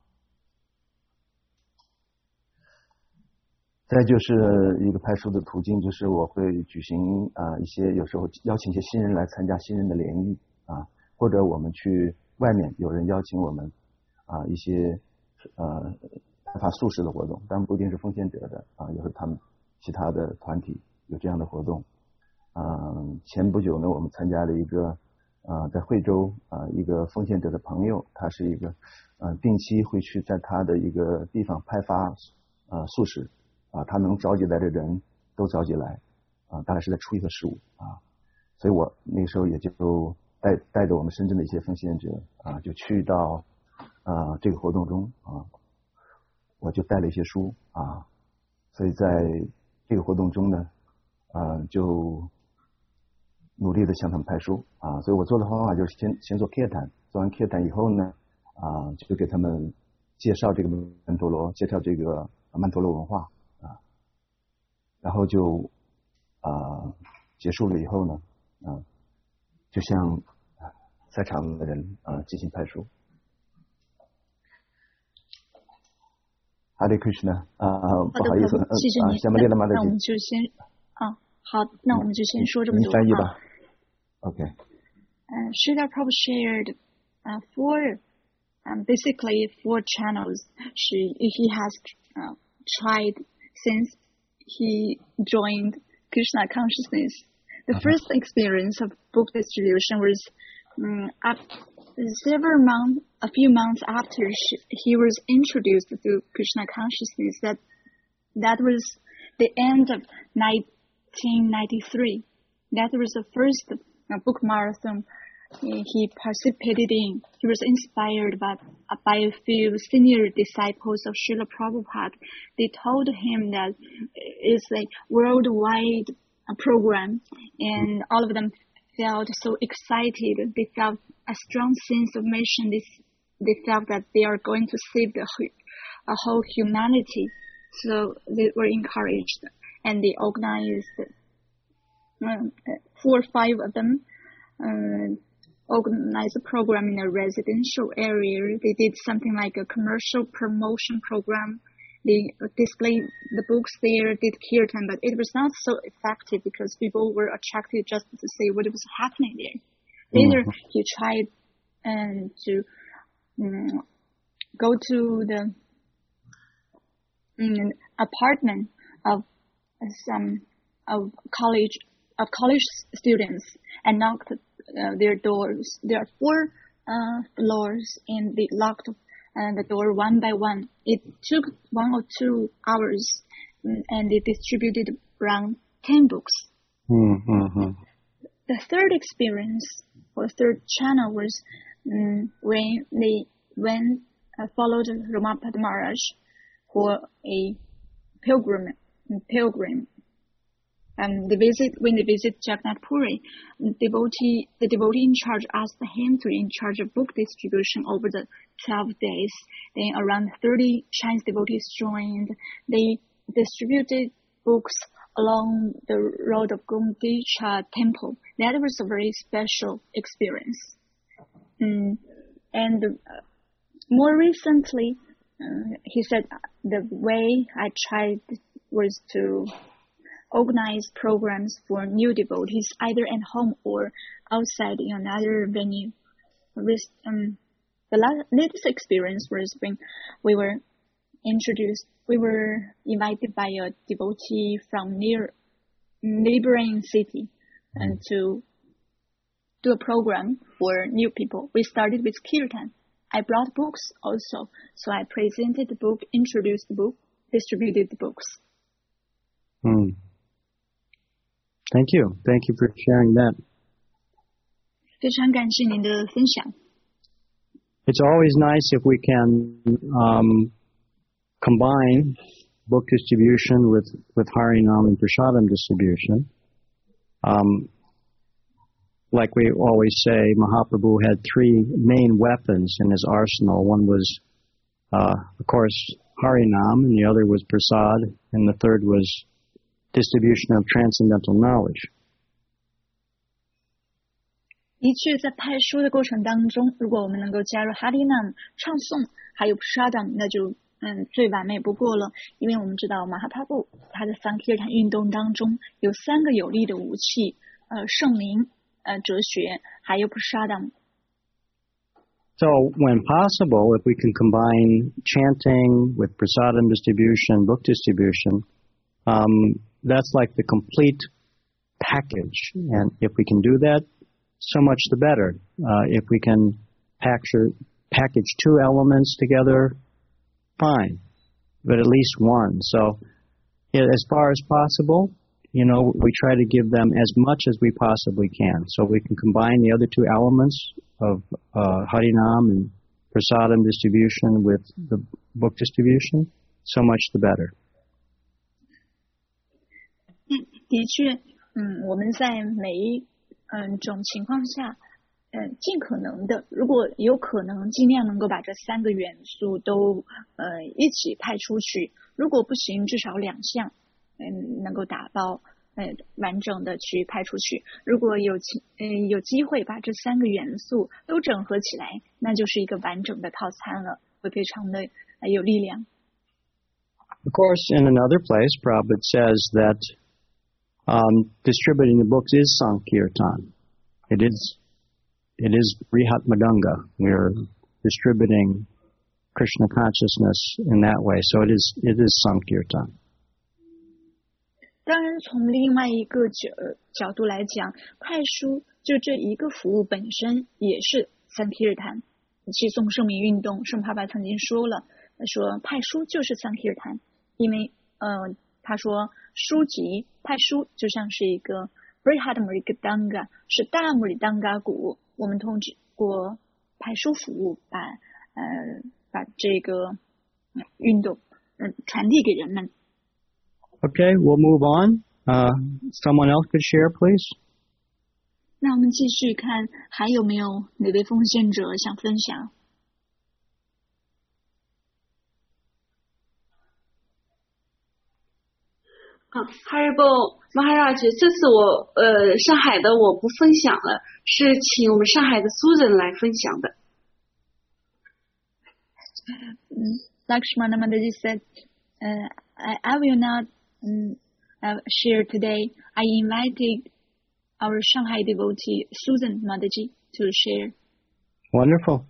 再就是一个拍书的途径，就是我会举行啊一些，有时候邀请一些新人来参加新人的联谊啊，或者我们去外面有人邀请我们啊一些呃开发素食的活动，当然不一定是奉献者的啊，有时候他们其他的团体有这样的活动。嗯，前不久呢，我们参加了一个啊在惠州啊一个奉献者的朋友，他是一个呃定期会去在他的一个地方派发啊素食。啊，他能召集来的人都召集来，啊，大概是在初一和十五啊，所以我那个时候也就带带着我们深圳的一些奉献者啊，就去到啊这个活动中啊，我就带了一些书啊，所以在这个活动中呢，啊，就努力的向他们派书啊，所以我做的方法就是先先做 K 谈，做完 K 谈以后呢，啊，就给他们介绍这个曼陀罗，介绍这个曼陀罗文化。然后就啊、呃、结束了以后呢，啊、呃、就向在场的人啊、呃、进行派书。Hare Krishna 啊、呃，不好意思， 谢谢你。 啊，那, 那我们就先啊，好，那我们就先说这么多。 您翻译吧。OK。 Uh, Srila Prabhupada shared uh, four, um, basically four channels. She he has uh, tried since he joined Krishna consciousness. The first experience of book distribution was um, up, several months, a few months after she, he was introduced to Krishna consciousness. That that was the end of nineteen ninety-three. That was the first uh, book marathon he participated in. He was inspired by, by a few senior disciples of Srila Prabhupada. They told him that it's a worldwide program, and all of them felt so excited. They felt a strong sense of mission. They, they felt that they are going to save the a whole humanity. So they were encouraged, and they organized um, four or five of them. Um, organized a program in a residential area. They did something like a commercial promotion program. They displayed the books there, did kirtan, but it was not so effective because people were attracted just to see what was happening there. Later, mm-hmm. he tried um, to um, go to the um, apartment of some of college of college students and knocked Uh, their doors. There are four uh, floors, and they locked uh, the door one by one. It took one or two hours, and they distributed around ten books. Mm-hmm. The third experience, or third channel, was um, when they went uh, followed Ramapad Maharaj for a pilgrim pilgrim. Um, they visit when they visit Jagannath Puri, devotee the devotee in charge asked him to be in charge of book distribution over the twelve days. Then around thirty Chinese devotees joined. They distributed books along the road of Gondicha Temple. That was a very special experience. Um, and uh, more recently, uh, he said the way I tried was to organize programs for new devotees, either at home or outside in another venue. Um, the last, latest experience was when we were introduced, we were invited by a devotee from near neighboring city and to do a program for new people. We started with kirtan. I brought books also, so I presented the book, introduced the book, distributed the books. Hmm. Thank you. Thank you for sharing that. 非常感谢您的分享。 It's always nice if we can um, combine book distribution with, with Harinam and Prasadam distribution. Um, like we always say, Mahaprabhu had three main weapons in his arsenal. One was, uh, of course, Harinam, and the other was Prasad, and the third was distribution of transcendental knowledge. 的确，在派书的过程当中，如果我们能够加入哈利南唱诵，还有 Prasadam， 那就嗯最完美不过了。因为我们知道马哈帕布他的桑kirtan运动当中有三个有力的武器，呃，圣灵、呃哲学，还有 Prasadam。 So, when possible, if we can combine chanting with prasadam distribution, book distribution, um, that's like the complete package. And if we can do that, so much the better. Uh, if we can package, package two elements together, fine, but at least one. So, yeah, as far as possible, you know, we try to give them as much as we possibly can. So we can combine the other two elements of uh, Harinam and Prasadam distribution with the book distribution, so much the better. 的确，嗯，我们在每一嗯种情况下，嗯，尽可能的，如果有可能，尽量能够把这三个元素都呃一起派出去。如果不行，至少两项。嗯，能够打包，呃，完整的去派出去。如果有机，呃，有机会把这三个元素都整合起来，那就是一个完整的套餐了，会非常的呃有力量。 Of course, in another place, Prabhupada says that um, distributing the books is Sankirtan. It is, it is Brihatmadanga. We're distributing Krishna consciousness in that way, so it is, it is Sankirtan. 当然，从另外一个角角度来讲，派书就这一个服务本身也是三提日坛，去送圣名运动。圣帕巴曾经说了，说派书就是三提日坛，因为呃，他说书籍派书就像是一个 Brihad Mrigadanga， 是大姆里当嘎鼓，我们通过派书服务把呃把这个运动嗯、呃、传递给人们。 Okay, we'll move on. Uh, someone else could share, please. 那我们继续看，还有没有哪位奉献者想分享？ 啊 ，Haribo Maharaj， 这次我呃上海的我不分享了，是请我们上海的苏人来分享的。 嗯 ，Lakshmana Mataji said, uh, I, I will not um, uh, share today. I invited our Shanghai devotee Susan Mataji to share. Wonderful.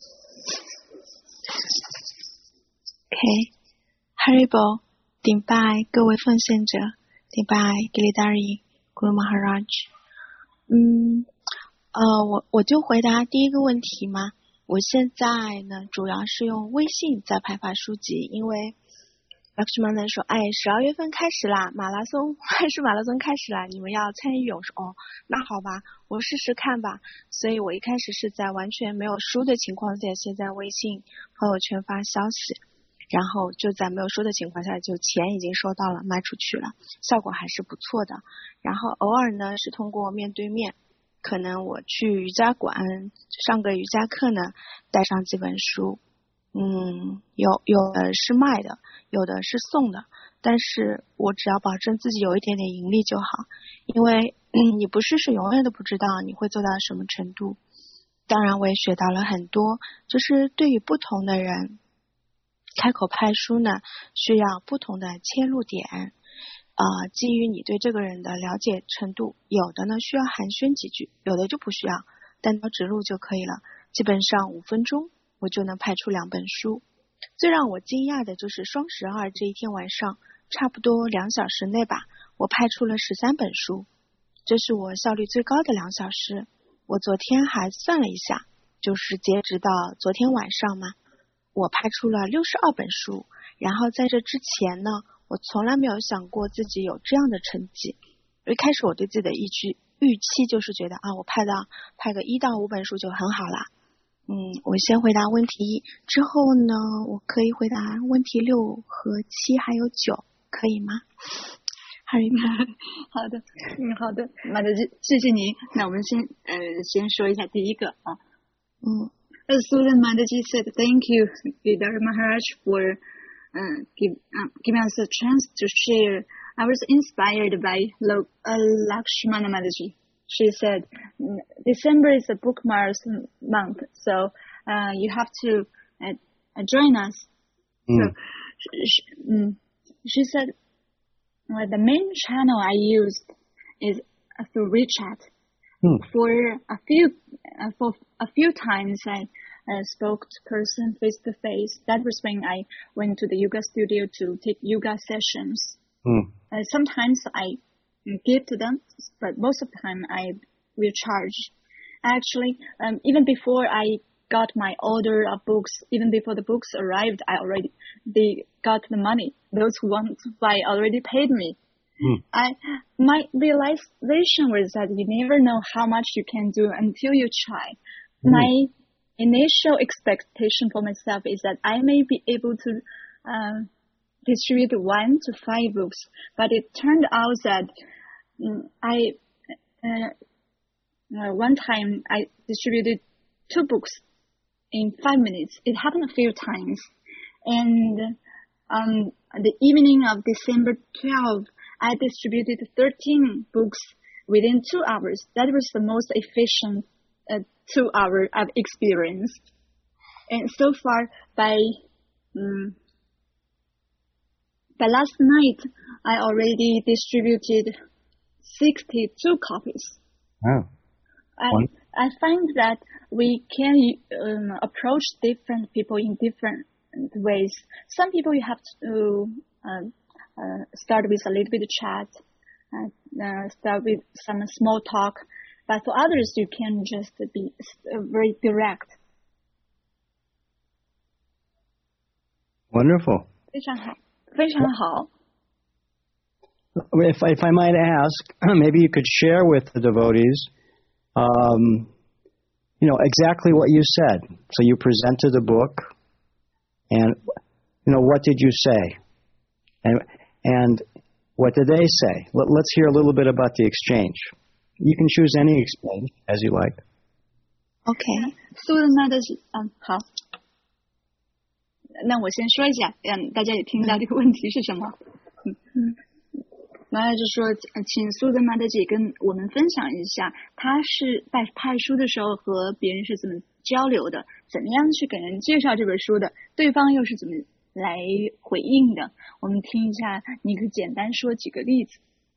Okay, Haribo. 顶拜各位奉献者，顶拜 Giridhari Guru Maharaj。嗯，呃，我我就回答第一个问题嘛。我现在呢，主要是用微信在派发书籍，因为 Lakshmana 说，哎，十二月份开始啦，马拉松还是马拉松开始啦，你们要参与？我说，哦，那好吧，我试试看吧。所以我一开始是在完全没有书的情况下，先在微信朋友圈发消息。然后就在没有说的情况下，就钱已经收到了，卖出去了，效果还是不错的。然后偶尔呢是通过面对面，可能我去瑜伽馆上个瑜伽课呢，带上几本书，嗯，有有的是卖的，有的是送的，但是我只要保证自己有一点点盈利就好，因为、嗯、你不试试永远都不知道你会做到什么程度。当然我也学到了很多，就是对于不同的人开口派书呢，需要不同的切入点，呃，基于你对这个人的了解程度，有的呢需要寒暄几句，有的就不需要，单刀直入就可以了。基本上五分钟我就能派出两本书。最让我惊讶的就是双十二这一天晚上，差不多两小时内吧，我派出了十三本书，这是我效率最高的两小时。我昨天还算了一下，就是截止到昨天晚上嘛。我派出了六十二本书，然后在这之前呢，我从来没有想过自己有这样的成绩。一开始我对自己的预期预期就是觉得啊，我派到派个一到五本书就很好啦。嗯，我先回答问题一，之后呢，我可以回答问题六和七还有九，可以吗？ 哈利波。 好的，嗯，好的，马德基，谢谢您。那我们先呃先说一下第一个啊， 嗯。 Susan Mataji said, "Thank you, Gidar Maharaj, for uh, give, um, giving us a chance to share. I was inspired by Lo, uh, Lakshmana Mataji. She said, December is a bookmarks month, so uh, you have to uh, join us." Mm. So she, um, she said, well, the main channel I used is uh, through WeChat. Hmm. For a few, uh, for a few times, I uh, spoke to person face to face. That was when I went to the yoga studio to take yoga sessions. Hmm. Uh, sometimes I give to them, but most of the time I will charge. Actually, um, even before I got my order of books, even before the books arrived, I already they got the money. Those who want to buy already paid me. Mm. I my realization was that you never know how much you can do until you try. Mm. My initial expectation for myself is that I may be able to uh, distribute one to five books, but it turned out that um, I uh, uh, one time I distributed two books in five minutes. It happened a few times, and on the evening of December twelfth. I distributed thirteen books within two hours. That was the most efficient uh, two hour I've experienced. And so far, by um, by last night, I already distributed sixty-two copies. Wow. I, I find that we can um, approach different people in different ways. Some people you have to uh, Uh, start with a little bit of chat, uh, uh, start with some small talk, but for others you can just be uh, very direct. Wonderful. 非常好，非常好。 If, if I might ask, maybe you could share with the devotees, um, you know, exactly what you said. So you presented the book, and, you know, what did you say? And And what did they say? Let, let's hear a little bit about the exchange. You can choose any exchange as you like. Okay. So that is, 嗯，好。那我先说一下，让大家也听到这个问题是什么。嗯嗯。然后就说，请苏德玛德姐跟我们分享一下，她是在派书的时候和别人是怎么交流的，怎么样去给人介绍这本书的，对方又是怎么来回应的。我们听一下，你可以简单说几个例子。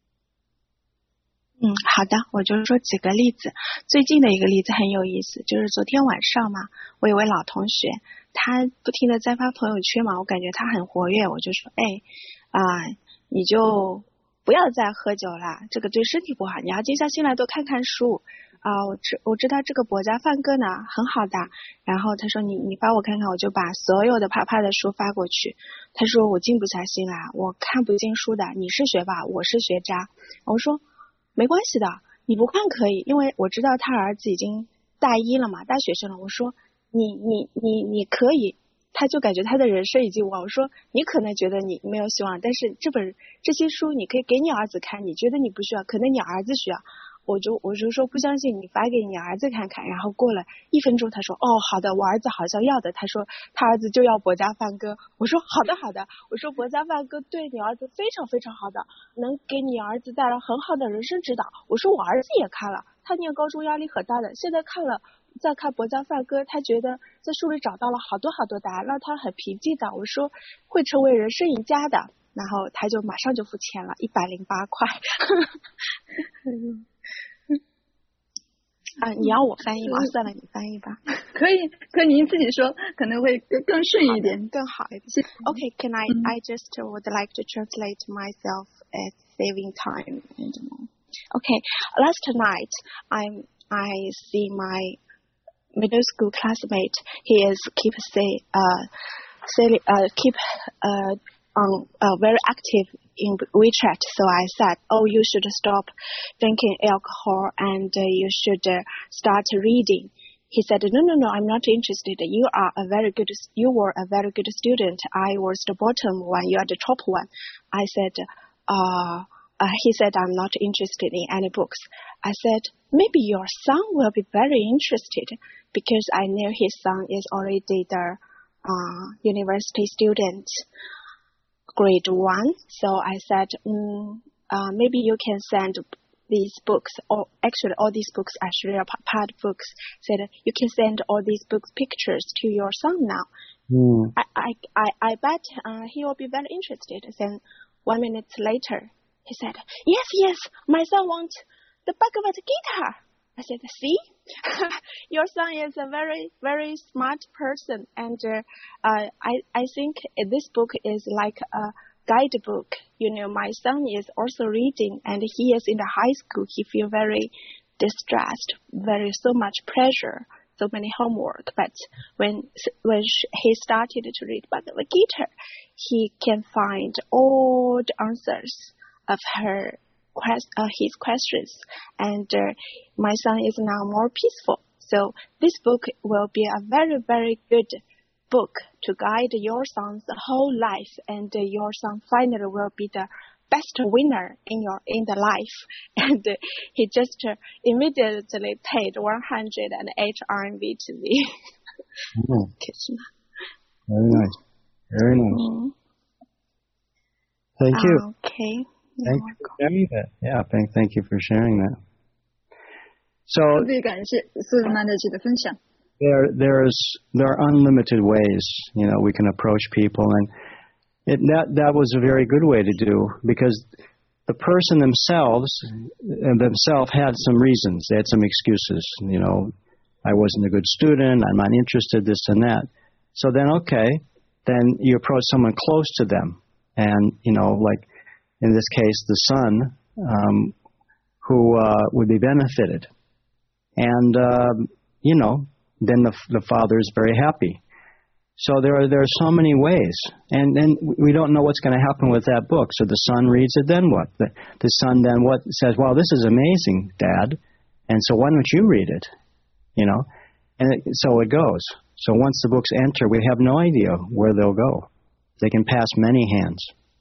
嗯，好的，我就说几个例子。最近的一个例子很有意思，就是昨天晚上嘛，我有位老同学，他不停的在发朋友圈嘛，我感觉他很活跃，我就说，哎，啊、呃，你就不要再喝酒了，这个对身体不好，你要静下心来多看看书。啊、呃，我知我知道这个博家梵歌呢很好的，然后他说你你发我看看，我就把所有的帕帕的书发过去。他说我静不下心来，我看不进书的，你是学霸，我是学渣。我说没关系的，你不看可以，因为我知道他儿子已经大一了嘛，大学生了。我说你你你你可以，他就感觉他的人生已经完。我说你可能觉得你没有希望，但是这本这些书你可以给你儿子看，你觉得你不需要，可能你儿子需要。我就我就说不相信，你发给你儿子看看。然后过了一分钟，他说哦好的，我儿子好像要的。他说他儿子就要博家梵歌。我说好的好的，我说博家梵歌对你儿子非常非常好的，能给你儿子带来很好的人生指导。我说我儿子也看了，他念高中压力很大的，现在看了再看博家梵歌，他觉得在书里找到了好多好多答案，让他很平静的。我说会成为人生赢家的。然后他就马上就付钱了，一百零八块。啊，你要我翻译吗？算了，你翻译吧。 可以，可以您自己说，可能会更更顺一点， 更好一点。Okay, can I? Mm-hmm. I just would like to translate myself as saving time and more. Okay, last night I I see my middle school classmate. He is keep say uh say uh keep uh. Um, uh, very active in WeChat, so I said, oh, you should stop drinking alcohol and uh, you should uh, start reading. He said, no, no, no, I'm not interested. You are a very good, you were a very good student. I was the bottom one, you are the top one. I said, uh, uh, he said, I'm not interested in any books. I said, maybe your son will be very interested, because I know his son is already the uh, university student, grade one. So I said, mm, uh, maybe you can send these books, or actually all these books actually are part books. Said you can send all these books pictures to your son now. Mm. I, I I I bet uh, he will be very interested. Then one minute later, he said, yes, yes, my son wants the Bhagavad Gita. I said, see, your son is a very, very smart person. And uh, uh, I, I think this book is like a guidebook. You know, my son is also reading, and he is in the high school. He feels very distressed, very so much pressure, so many homework. But when when he started to read Bhagavad Gita, he can find all the answers of her quest, uh, his questions, and uh, my son is now more peaceful. So this book will be a very, very good book to guide your son's whole life, and uh, your son finally will be the best winner in your in the life. And uh, he just uh, immediately paid one hundred eight R M B to me. Oh. Very nice. Very nice. Mm. Thank you. Okay. Thank you for sharing that. Yeah, thank thank you for sharing that. So 特别感谢苏格曼德姐的分享。 there there's there are unlimited ways, you know, we can approach people, and it, that that was a very good way to do, because the person themselves themselves had some reasons, they had some excuses. You know, I wasn't a good student, I'm not interested, this and that. So then, okay, then you approach someone close to them, and you know, like in this case, the son, um, who uh, would be benefited, and uh, you know, then the the father is very happy. So there are there are so many ways, and then we don't know what's going to happen with that book. So the son reads it, then what? The, the son then what says? Well, this is amazing, Dad, and so why don't you read it? You know, and it, so it goes. So once the books enter, we have no idea where they'll go. They can pass many hands.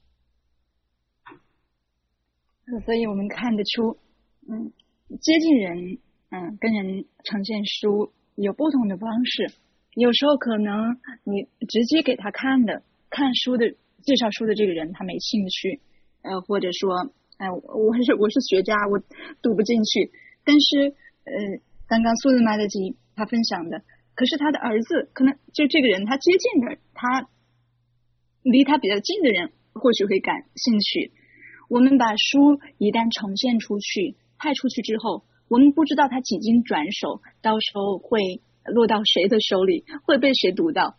所以我们看得出，嗯，接近人，嗯，跟人呈现书有不同的方式。有时候可能你直接给他看的，看书的介绍书的这个人他没兴趣，呃，或者说，哎、呃，我是我是学家，我读不进去。但是，呃，刚刚苏德玛德吉他分享的，可是他的儿子可能就这个人他接近的，他离他比较近的人或许会感兴趣。我们把书一旦呈现出去，派出去之后，我们不知道它几经转手，到时候会落到谁的手里，会被谁读到。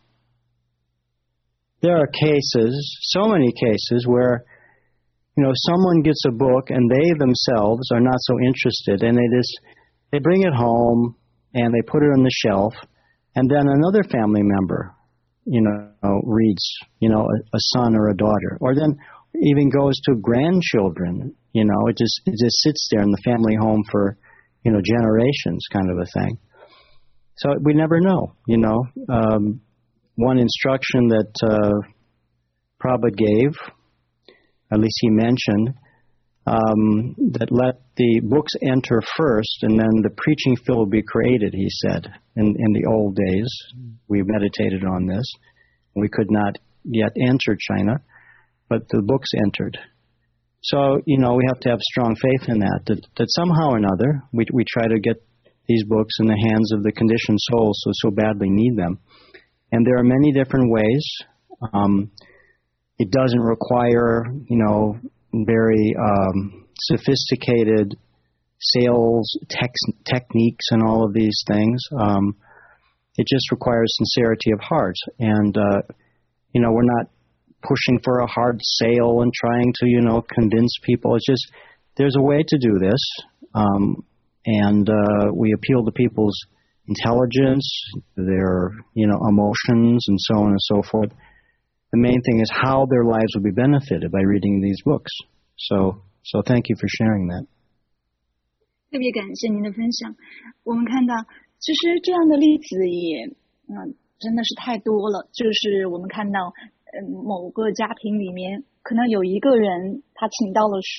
There are cases, so many cases, where, you know, someone gets a book and they themselves are not so interested, and they just, they bring it home and they put it on the shelf, and then another family member, you know, reads, you know, a, a son or a daughter, or then even goes to grandchildren, you know, it just, it just sits there in the family home for, you know, generations, kind of a thing. So we never know, you know. Um, one instruction that uh, Prabhupada gave, at least he mentioned, um, that let the books enter first and then the preaching field will be created, he said. In, in the old days, we meditated on this. We could not yet enter China, but the books entered. So, you know, we have to have strong faith in that, that, that somehow or another we, we try to get these books in the hands of the conditioned souls who so badly need them. And there are many different ways. Um, it doesn't require, you know, very um, sophisticated sales tex- techniques and all of these things. Um, it just requires sincerity of heart. And, uh, you know, we're not pushing for a hard sale and trying to, you know, convince people. It's just, there's a way to do this. Um, and uh, we appeal to people's intelligence, their, you know, emotions, and so on and so forth. The main thing is how their lives will be benefited by reading these books. So, so thank you for sharing that. 特别感谢您的分享。我们看到，其实这样的例子也，嗯，真的是太多了。就是我们看到，嗯，某个家庭里面可能有一个人他请到了书，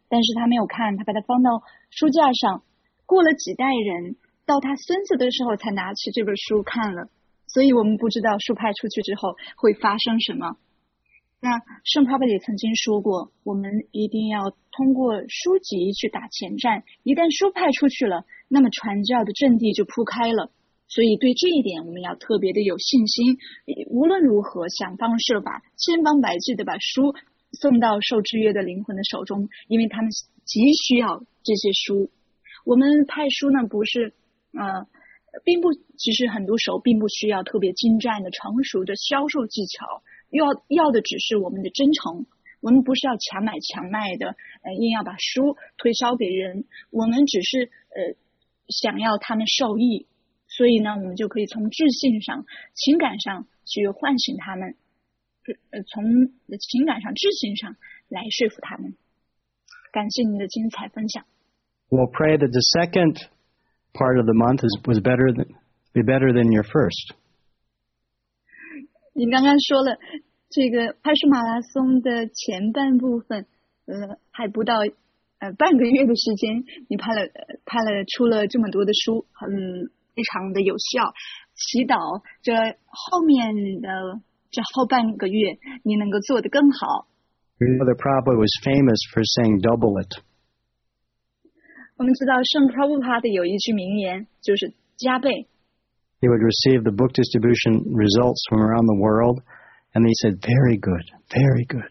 但是他没有看，他把它放到书架上，过了几代人，到他孙子的时候才拿起这本书看了，所以我们不知道书派出去之后会发生什么。那圣帕巴也曾经说过，我们一定要通过书籍去打前站，一旦书派出去了，那么传教的阵地就铺开了。所以对这一点我们要特别的有信心，无论如何想方设法千方百计的把书送到受制约的灵魂的手中，因为他们急需要这些书。我们派书呢不是呃，并不其实很多时候并不需要特别精湛的成熟的销售技巧，要要的只是我们的真诚。我们不是要强买强卖的，呃，硬要把书推销给人，我们只是呃想要他们受益。所以呢，我们就可以从智性上、情感上去唤醒他们，呃，从情感上、智性上来说服他们。感谢您的精彩分享。 We'll pray that the second part of the month is was better than be better than your first. 您刚刚说了这个派书马拉松的前半部分，呃，还不到呃半个月的时间，你拍了呃拍了出了这么多的书，很非常的有效。祈祷这后面的这后半个月你能够做得更好。 Brother Prabhupada was famous for saying double it. 我们知道圣 Prabhupada 有一句名言，就是加倍。 He would receive the book distribution results from around the world, and he said, "Very good, very good."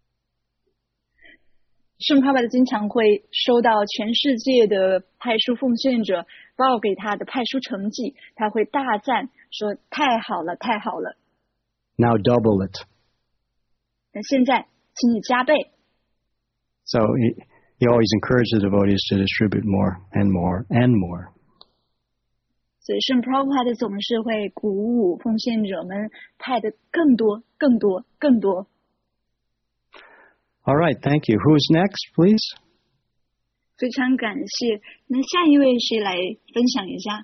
圣 Prabhupada 经常会收到全世界的派书奉献者报给他的派书成绩，他会大赞说：“太好了，太好了。” Now double it. 那现在，请你加倍。 So he, he always encouraged the devotees to distribute more and more and more. 所以圣 Prabhupada 总是会鼓舞奉献者们派的更多、更多、更多。 All right, thank you. Who's next, please? 非常感谢。那下一位谁来分享一下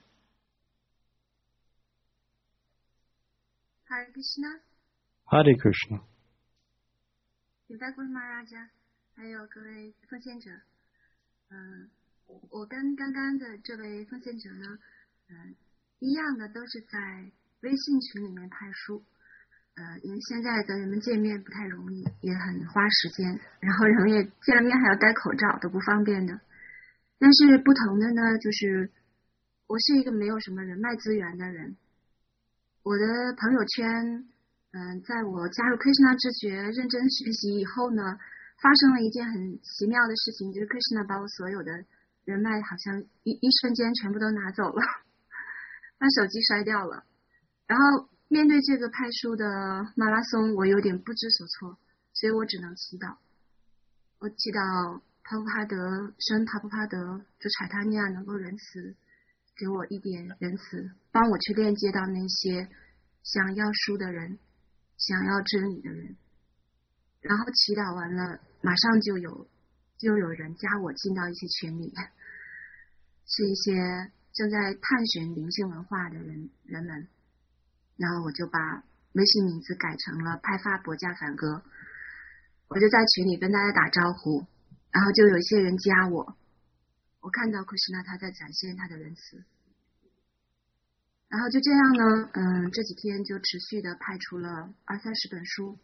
？Hare Krishna. Hare Krishna. 礼拜观马拉加，还有各位奉献者，嗯、呃，我跟刚刚的这位奉献者呢，嗯、呃，一样的都是在微信群里面派书。呃，因为现在的人们见面不太容易，也很花时间，然后人也见了面还要戴口罩，都不方便的。但是不同的呢，就是我是一个没有什么人脉资源的人，我的朋友圈，嗯、呃，在我加入 Krishna 知觉认真学习以后呢，发生了一件很奇妙的事情，就是 Krishna 把我所有的人脉好像一一瞬间全部都拿走了，把手机摔掉了，然后。面对这个派书的马拉松，我有点不知所措，所以我只能祈祷。我祈祷帕布帕德圣帕布帕德主查塔尼亚能够仁慈，给我一点仁慈，帮我去链接到那些想要书的人，想要真理的人。然后祈祷完了，马上就有就有人加我进到一些群里，是一些正在探寻灵性文化的人人们。然后我就把微信名字改成了派发博加梵歌，我就在群里跟大家打招呼，然后就有一些人加我，我看到库什纳他在展现他的仁慈，然后就这样呢，嗯，这几天就持续的派出了二三十本书，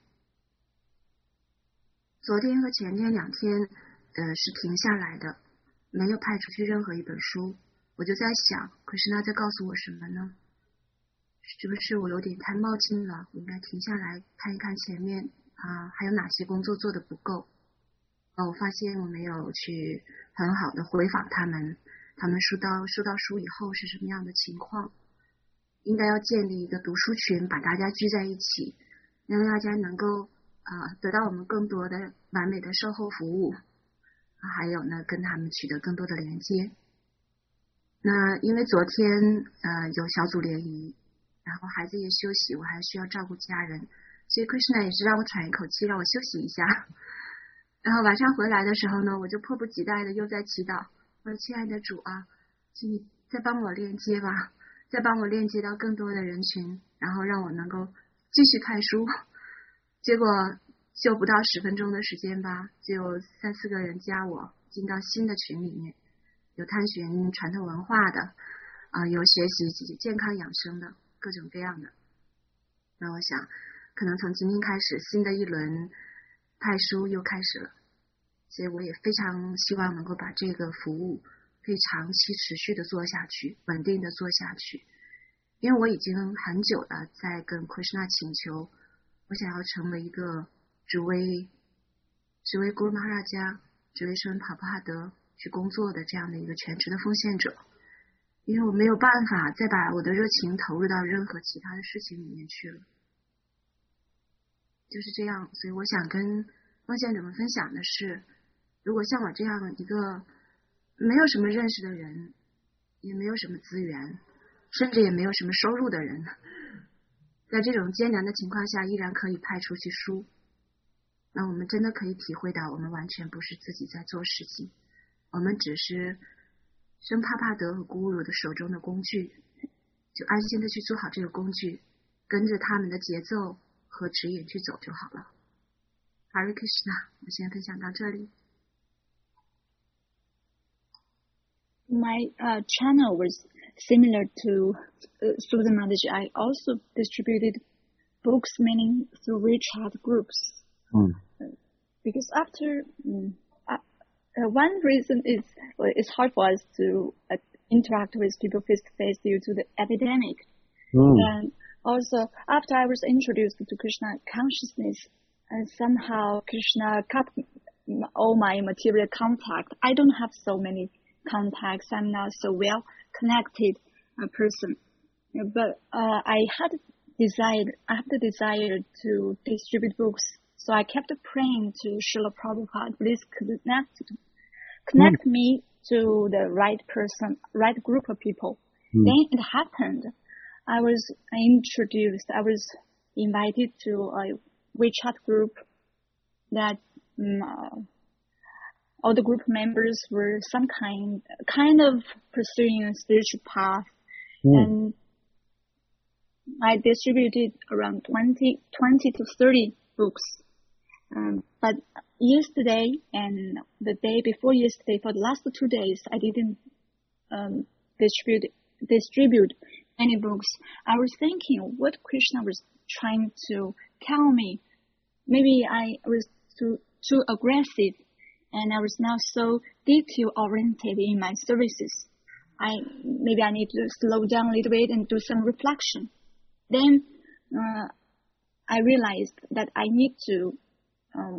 昨天和前天两天，呃，是停下来的，没有派出去任何一本书，我就在想，库什纳在告诉我什么呢？是不是我有点太冒进了？我应该停下来看一看前面啊，还有哪些工作做得不够？啊，我发现我没有去很好的回访他们，他们收到收到书以后是什么样的情况？应该要建立一个读书群，把大家聚在一起，让大家能够啊得到我们更多的完美的售后服务，啊、还有呢跟他们取得更多的连接。那因为昨天呃有小组联谊。然后孩子也休息，我还需要照顾家人，所以 Krishna 也是让我喘一口气，让我休息一下。然后晚上回来的时候呢，我就迫不及待的又在祈祷，我说亲爱的主啊，请你再帮我链接吧，再帮我链接到更多的人群，然后让我能够继续派书。结果就不到十分钟的时间吧，就有三四个人加我进到新的群里面，有探寻传统文化的，啊、呃，有学习健康养生的，各种各样的。那我想，可能从今天开始，新的一轮派书又开始了，所以我也非常希望能够把这个服务可以长期持续的做下去，稳定的做下去。因为我已经很久了在跟 Krishna 请求，我想要成为一个只为只为 Guru Maharaja 只为圣帕帕德去工作的这样的一个全职的奉献者，因为我没有办法再把我的热情投入到任何其他的事情里面去了，就是这样。所以我想跟奉献者们分享的是，如果像我这样一个没有什么认识的人，也没有什么资源，甚至也没有什么收入的人，在这种艰难的情况下依然可以派出去书，那我们真的可以体会到，我们完全不是自己在做事情，我们只是圣帕帕德和咕噜的手中的工具，就安心的去做好这个工具，跟着他们的节奏和指引去走就好了。Hare Krishna， 我先分享到这里。 My uh, channel was similar to uh, Susan Mataji. I also distributed books, meaning through WeChat groups. Mm. Because after um, uh, uh, one reason is well, it's hard for us to uh, interact with people face to face due to the epidemic. Mm. And also, after I was introduced to Krishna consciousness, and somehow Krishna cut all my material contact. I don't have so many contacts. I'm not so well connected uh, person. But uh, I had desired, I had the desire to distribute books. So I kept praying to Srila Prabhupada, please connect, connect mm. me to the right person, right group of people. Mm. Then it happened. I was introduced, I was invited to a WeChat group that um, uh, all the group members were some kind, kind of pursuing a spiritual path. Mm. And I distributed around twenty, twenty to thirty books. Um, but yesterday and the day before yesterday, for the last two days, I didn't um, distribute distribute any books. I was thinking what Krishna was trying to tell me. Maybe I was too too aggressive, and I was not so detail oriented in my services. I maybe I need to slow down a little bit and do some reflection. Then uh, I realized that I need to um,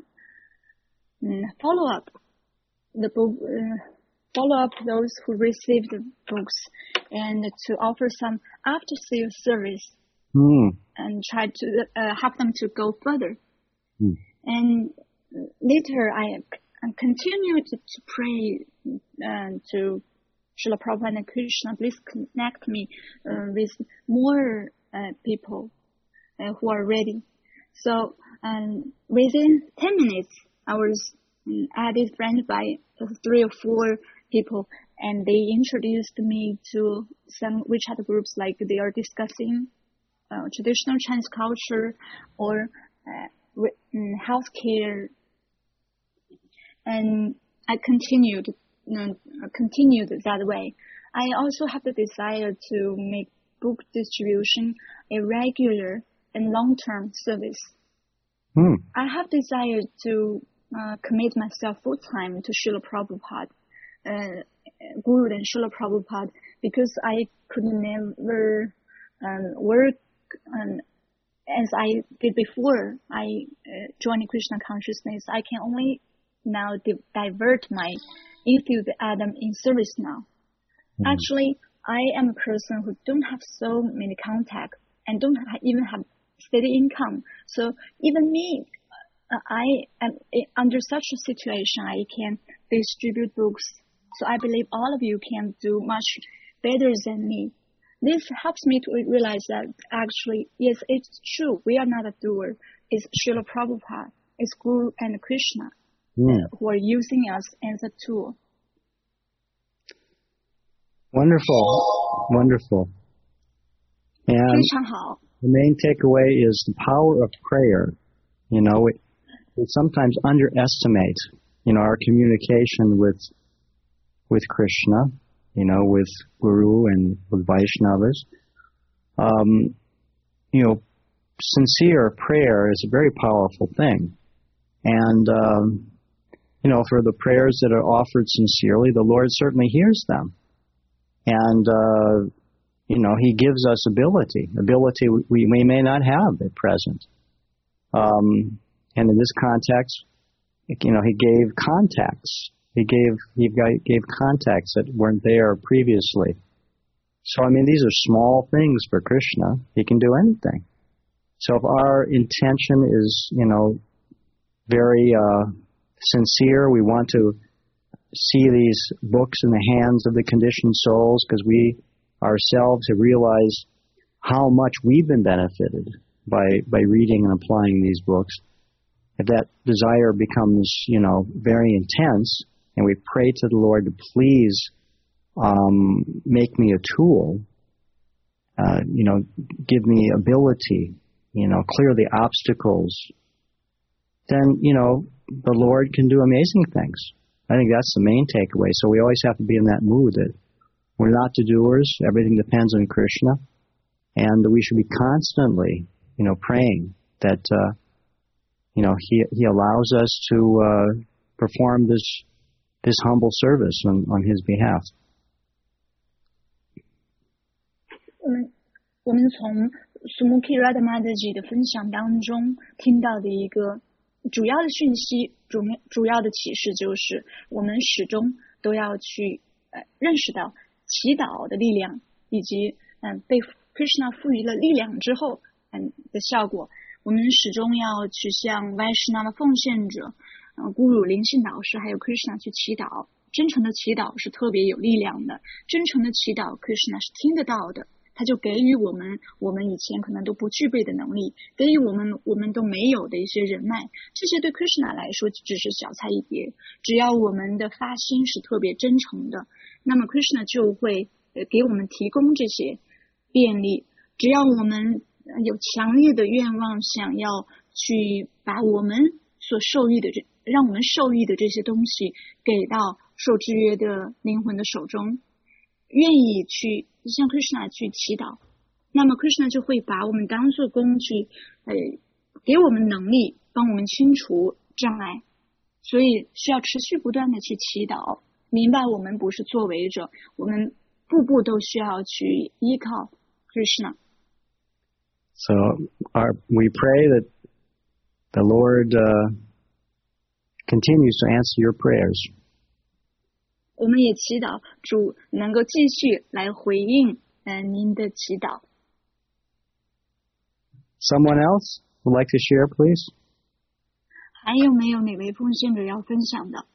follow up the book, uh, follow up those who received the books, and to offer some after sale service, mm. and try to uh, help them to go further. Mm. And later I continued to, to pray uh, to Srila Prabhupada and Krishna, please connect me uh, with more uh, people uh, who are ready. So um, within ten minutes, I was um, added friend by uh, three or four people, and they introduced me to some WeChat groups, like they are discussing uh, traditional Chinese culture or uh, um, healthcare. And I continued, you know, continued that way. I also have the desire to make book distribution a regular and long-term service. Hmm. I have desired to uh, commit myself full-time to Srila Prabhupada, uh, Guru and Srila Prabhupada, because I could never um, work um, as I did before I uh, joined Krishna consciousness. I can only now di- divert my enthusiasm in service now. Mm-hmm. Actually, I am a person who don't have so many contacts and don't ha- even have steady income. So even me, uh, I am under such a situation, I can distribute books. So I believe all of you can do much better than me. This helps me to realize that actually, yes, it's true. We are not a doer. It's Srila Prabhupada, it's Guru and Krishna. Mm. Uh, who are using us as a tool. Wonderful, wonderful. And the main takeaway is the power of prayer. You know, it, we sometimes underestimate, you know, our communication with with Krishna, you know, with Guru and with Vaishnavas. Um, you know, sincere prayer is a very powerful thing. And, um, you know, for the prayers that are offered sincerely, the Lord certainly hears them. And, uh, you know, He gives us ability, ability we, we may not have at present. Um, and in this context, you know, He gave contacts. He gave, he gave contacts that weren't there previously. So, I mean, these are small things for Krishna. He can do anything. So if our intention is, you know, very uh, sincere, we want to see these books in the hands of the conditioned souls because we ourselves have realized how much we've been benefited by, by reading and applying these books. If that desire becomes, you know, very intense, and we pray to the Lord to please um, make me a tool, uh, you know, give me ability, you know, clear the obstacles, then, you know, the Lord can do amazing things. I think that's the main takeaway. So we always have to be in that mood that we're not the doers. Everything depends on Krishna. And we should be constantly, you know, praying that, uh, you know, he, he allows us to uh, perform this this humble service on, on His behalf. 我们我们从 Sumukhi Radhamadaji 的分享当中听到的一个主要的讯息，主主要的启示就是，我们始终都要去呃认识到祈祷的力量，以及嗯、呃、被 Krishna 赋予了力量之后嗯的效果。我们始终要去向 Vaishnava 奉献者。呃，Guru 灵性导师还有 Krishna 去祈祷，真诚的祈祷是特别有力量的。真诚的祈祷 ，Krishna 是听得到的，他就给予我们我们以前可能都不具备的能力，给予我们我们都没有的一些人脉，这些对 Krishna 来说只是小菜一碟。只要我们的发心是特别真诚的，那么 Krishna 就会呃给我们提供这些便利。只要我们有强烈的愿望，想要去把我们所受益的这让我们受益的这些东西给到受制约的灵魂的手中，愿意去向 Krishna 去祈祷，那么 Krishna 就会把我们当作工具，呃，给我们能力，帮我们清除障碍。所以需要持续不断的去祈祷，明白我们不是作为者，我们步步都需要去依靠 Krishna。 So our, we pray that the Lord uh, continues to answer your prayers. 我们也祈祷主能够继续来回应呃您的祈祷。 Someone else would like to share, please? 还有没有哪位奉献者要分享的？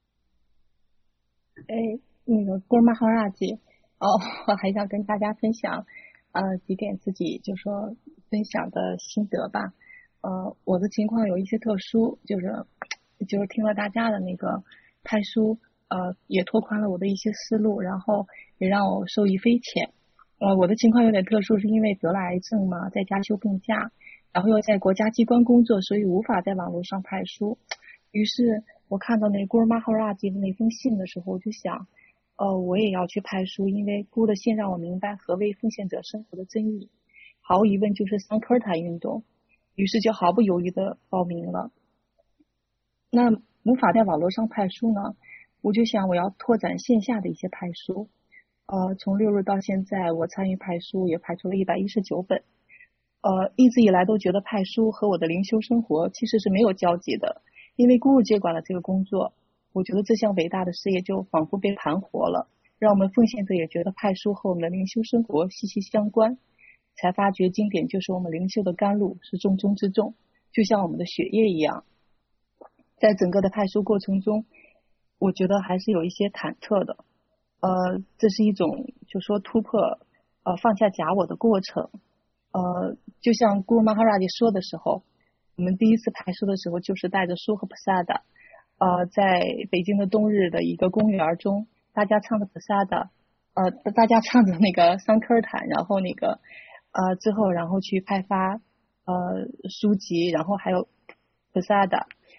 哎，那个 Guru Maharaj， 哦，我还想跟大家分享呃几点自己就说分享的心得吧。呃，我的情况有一些特殊，就是就是听了大家的那个派书，呃，也拓宽了我的一些思路，然后也让我受益匪浅。呃，我的情况有点特殊，是因为得了癌症嘛，在家休病假，然后又在国家机关工作，所以无法在网络上派书。于是我看到那 Guru Maharaj 的那封信的时候，我就想，呃，我也要去派书，因为 Guru 的信让我明白何为奉献者生活的真意，毫无疑问就是 Sankirtan 运动。于是就毫不犹豫的报名了。那无法在网络上派书呢，我就想我要拓展线下的一些派书。呃，从六日到现在，我参与派书也派出了一百一十九本。呃，一直以来都觉得派书和我的灵修生活其实是没有交集的，因为Guru接管了这个工作，我觉得这项伟大的事业就仿佛被盘活了，让我们奉献者也觉得派书和我们的灵修生活息息相关。才发觉经典就是我们灵修的甘露，是重中之重，就像我们的血液一样。在整个的派书过程中，我觉得还是有一些忐忑的。呃，这是一种就说突破呃放下假我的过程。呃，就像 Guru Maharaj 说的时候，我们第一次派书的时候就是带着书和 Prasada， 呃，在北京的冬日的一个公园中，大家唱的 Prasada， 呃，大家唱的那个桑科尔坦，然后那个。呃，之后然后去派发呃书籍，然后还有 Prasada，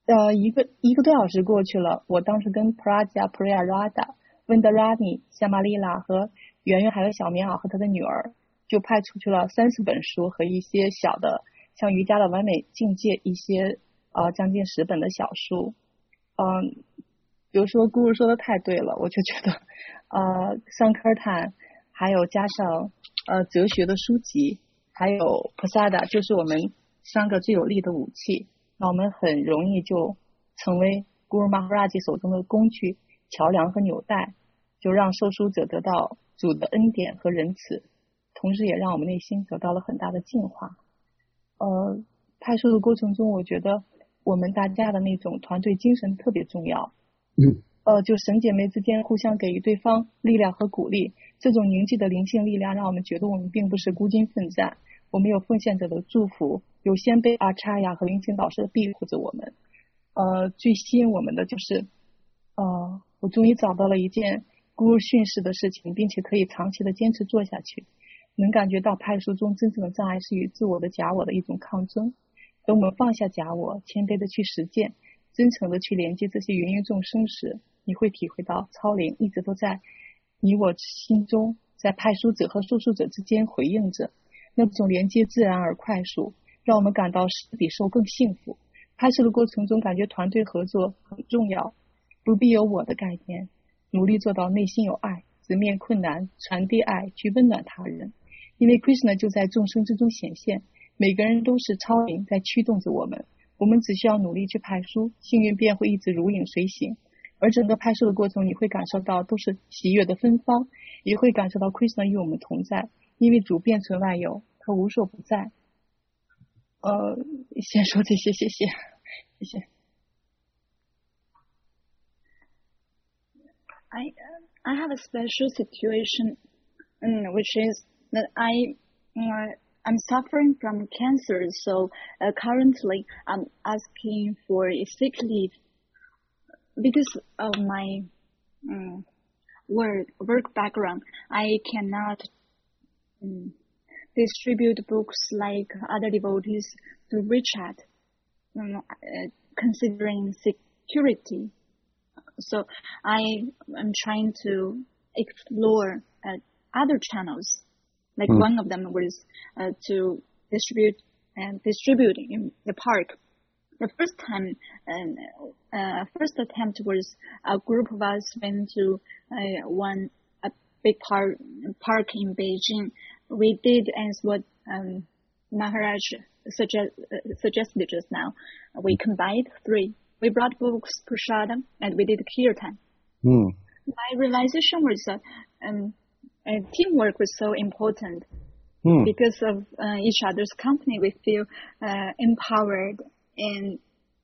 呃，一个一个多小时过去了，我当时跟 Praja Prayarada、Vendarani、Shamalila 和圆圆还有小棉袄和他的女儿，就派出去了三十本书和一些小的像瑜伽的完美境界一些呃将近十本的小书。嗯，比如说姑姑说的太对了，我就觉得呃桑科尔坦还有加上呃哲学的书籍，还有 Prasada 就是我们三个最有力的武器。那我们很容易就成为 Guru Maharaj 手中的工具、桥梁和纽带，就让受书者得到主的恩典和仁慈，同时也让我们内心得到了很大的净化。呃，派书的过程中，我觉得我们大家的那种团队精神特别重要。 嗯。 呃，就神姐妹之间互相给予对方力量和鼓励，这种凝聚的灵性力量，让我们觉得我们并不是孤军奋战，我们有奉献者的祝福。有先辈阿查亚和灵性导师的庇护着我们。呃，最吸引我们的就是，呃，我终于找到了一件孤儿训示的事情，并且可以长期的坚持做下去。能感觉到派书中真正的障碍是与自我的假我的一种抗争。等我们放下假我，谦卑的去实践，真诚的去连接这些芸芸众生时，你会体会到超灵一直都在你我心中，在派书者和受书者之间回应着，那种连接自然而快速。让我们感到施比受更幸福。拍摄的过程中，感觉团队合作很重要，不必有我的概念，努力做到内心有爱，直面困难，传递爱，去温暖他人。因为 Krishna 就在众生之中显现，每个人都是超灵在驱动着我们，我们只需要努力去派书，幸运便会一直如影随形。而整个拍摄的过程，你会感受到都是喜悦的芬芳，也会感受到 Krishna 与我们同在，因为主遍存万有，他无所不在。呃，先说这些，谢谢，谢谢。 I I have a special situation, um, which is that I uh, I'm suffering from cancer. So uh, currently, I'm asking for a sick leave because of my um, work work background. I cannot. Um, distribute books like other devotees to WeChat, um, uh, considering security. So I am trying to explore uh, other channels. Like mm. one of them was uh, to distribute and distribute in the park. The first time, uh, uh, first attempt was a group of us went to uh, one a big park park in Beijing. We did as what um, Maharaj suggest, uh, suggested just now. We combined three. We brought books, prasadam, and we did kirtan. Mm. My realization was that um, uh, teamwork was so important. Mm. Because of uh, each other's company, we feel uh, empowered. And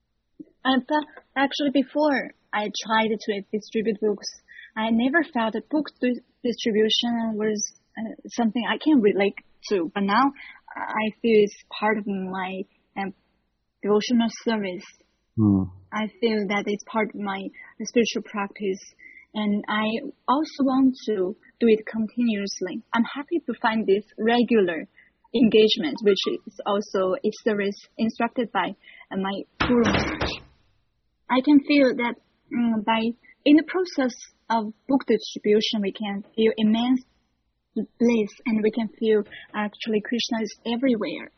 I thought, actually, before I tried to distribute books, I never felt that book distribution was Uh, something I can relate to, but now I feel it's part of my um, devotional service. Mm. I feel that it's part of my spiritual practice, and I also want to do it continuously. I'm happy to find this regular engagement, which is also a service instructed by uh, my Guru Maharaj. I can feel that um, by in the process of book distribution, we can feel immense bliss, and we can feel actually Krishna is everywhere.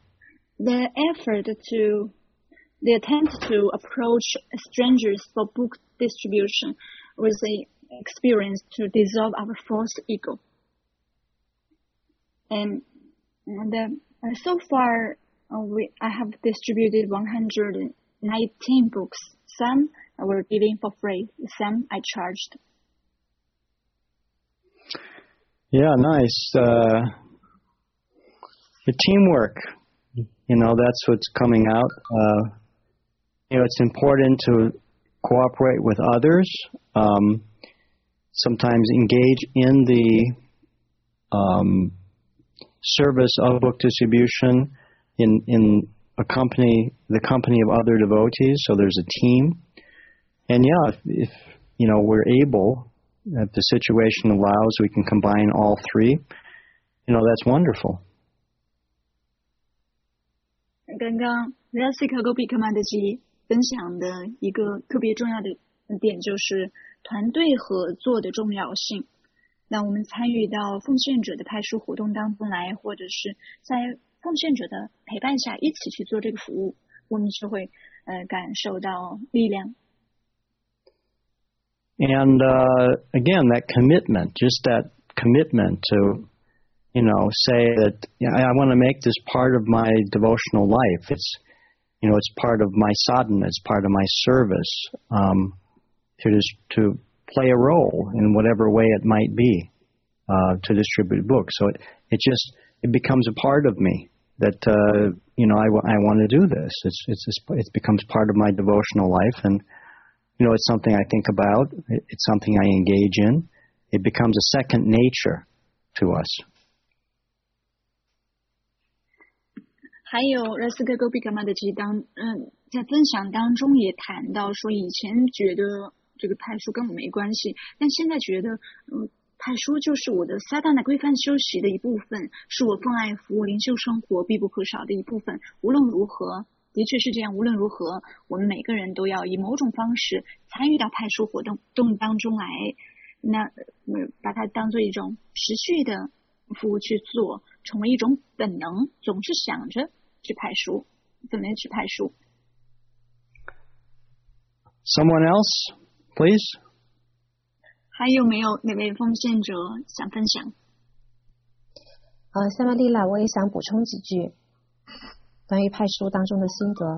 The effort to, the attempt to approach strangers for book distribution was an experience to dissolve our false ego. And the, uh, so far, uh, we, I have distributed one hundred nineteen books. Some were given for free, some I charged. Yeah, nice. Uh, the teamwork, you know, that's what's coming out. Uh, you know, it's important to cooperate with others, um, sometimes engage in the um, service of book distribution in, in a company, the company of other devotees, so there's a team. And yeah, if, if you know, we're able, if the situation allows, we can combine all three. You know, that's wonderful. 刚刚 Rasika Gopi Kamandaji 分享的一个特别重要的点就是团队合作的重要性。那我们参与到奉献者的派书活动当中来，或者是在奉献者的陪伴下一起去做这个服务，我们是会呃感受到力量。 And uh, again, that commitment, just that commitment to, you know, say that I, I want to make this part of my devotional life. It's, you know, it's part of my sadhana, it's part of my service, um, to just to play a role in whatever way it might be, uh, to distribute books. So it, it just, it becomes a part of me that, uh, you know, I, I want to do this. It's, it's, it becomes part of my devotional life, and, you know, it's something I think about. It's something I engage in. It becomes a second nature to us. 还有热斯格戈比伽马的这当嗯，在分享当中也谈到说，以前觉得这个派书跟我没关系，但现在觉得嗯，派书就是我的撒旦的规范修习的一部分，是我奉爱服务灵修生活必不可少的一部分。无论如何，的确是这样。无论如何，我们每个人都要以某种方式参与到派书活动动当中来，那把它当做一种持续的服务去做，成为一种本能，总是想着去派书，怎么去派书。 Someone else, please. 还有没有哪位奉献者想分享？ 呃，夏玛丽拉，我也想补充几句关于派书当中的心得。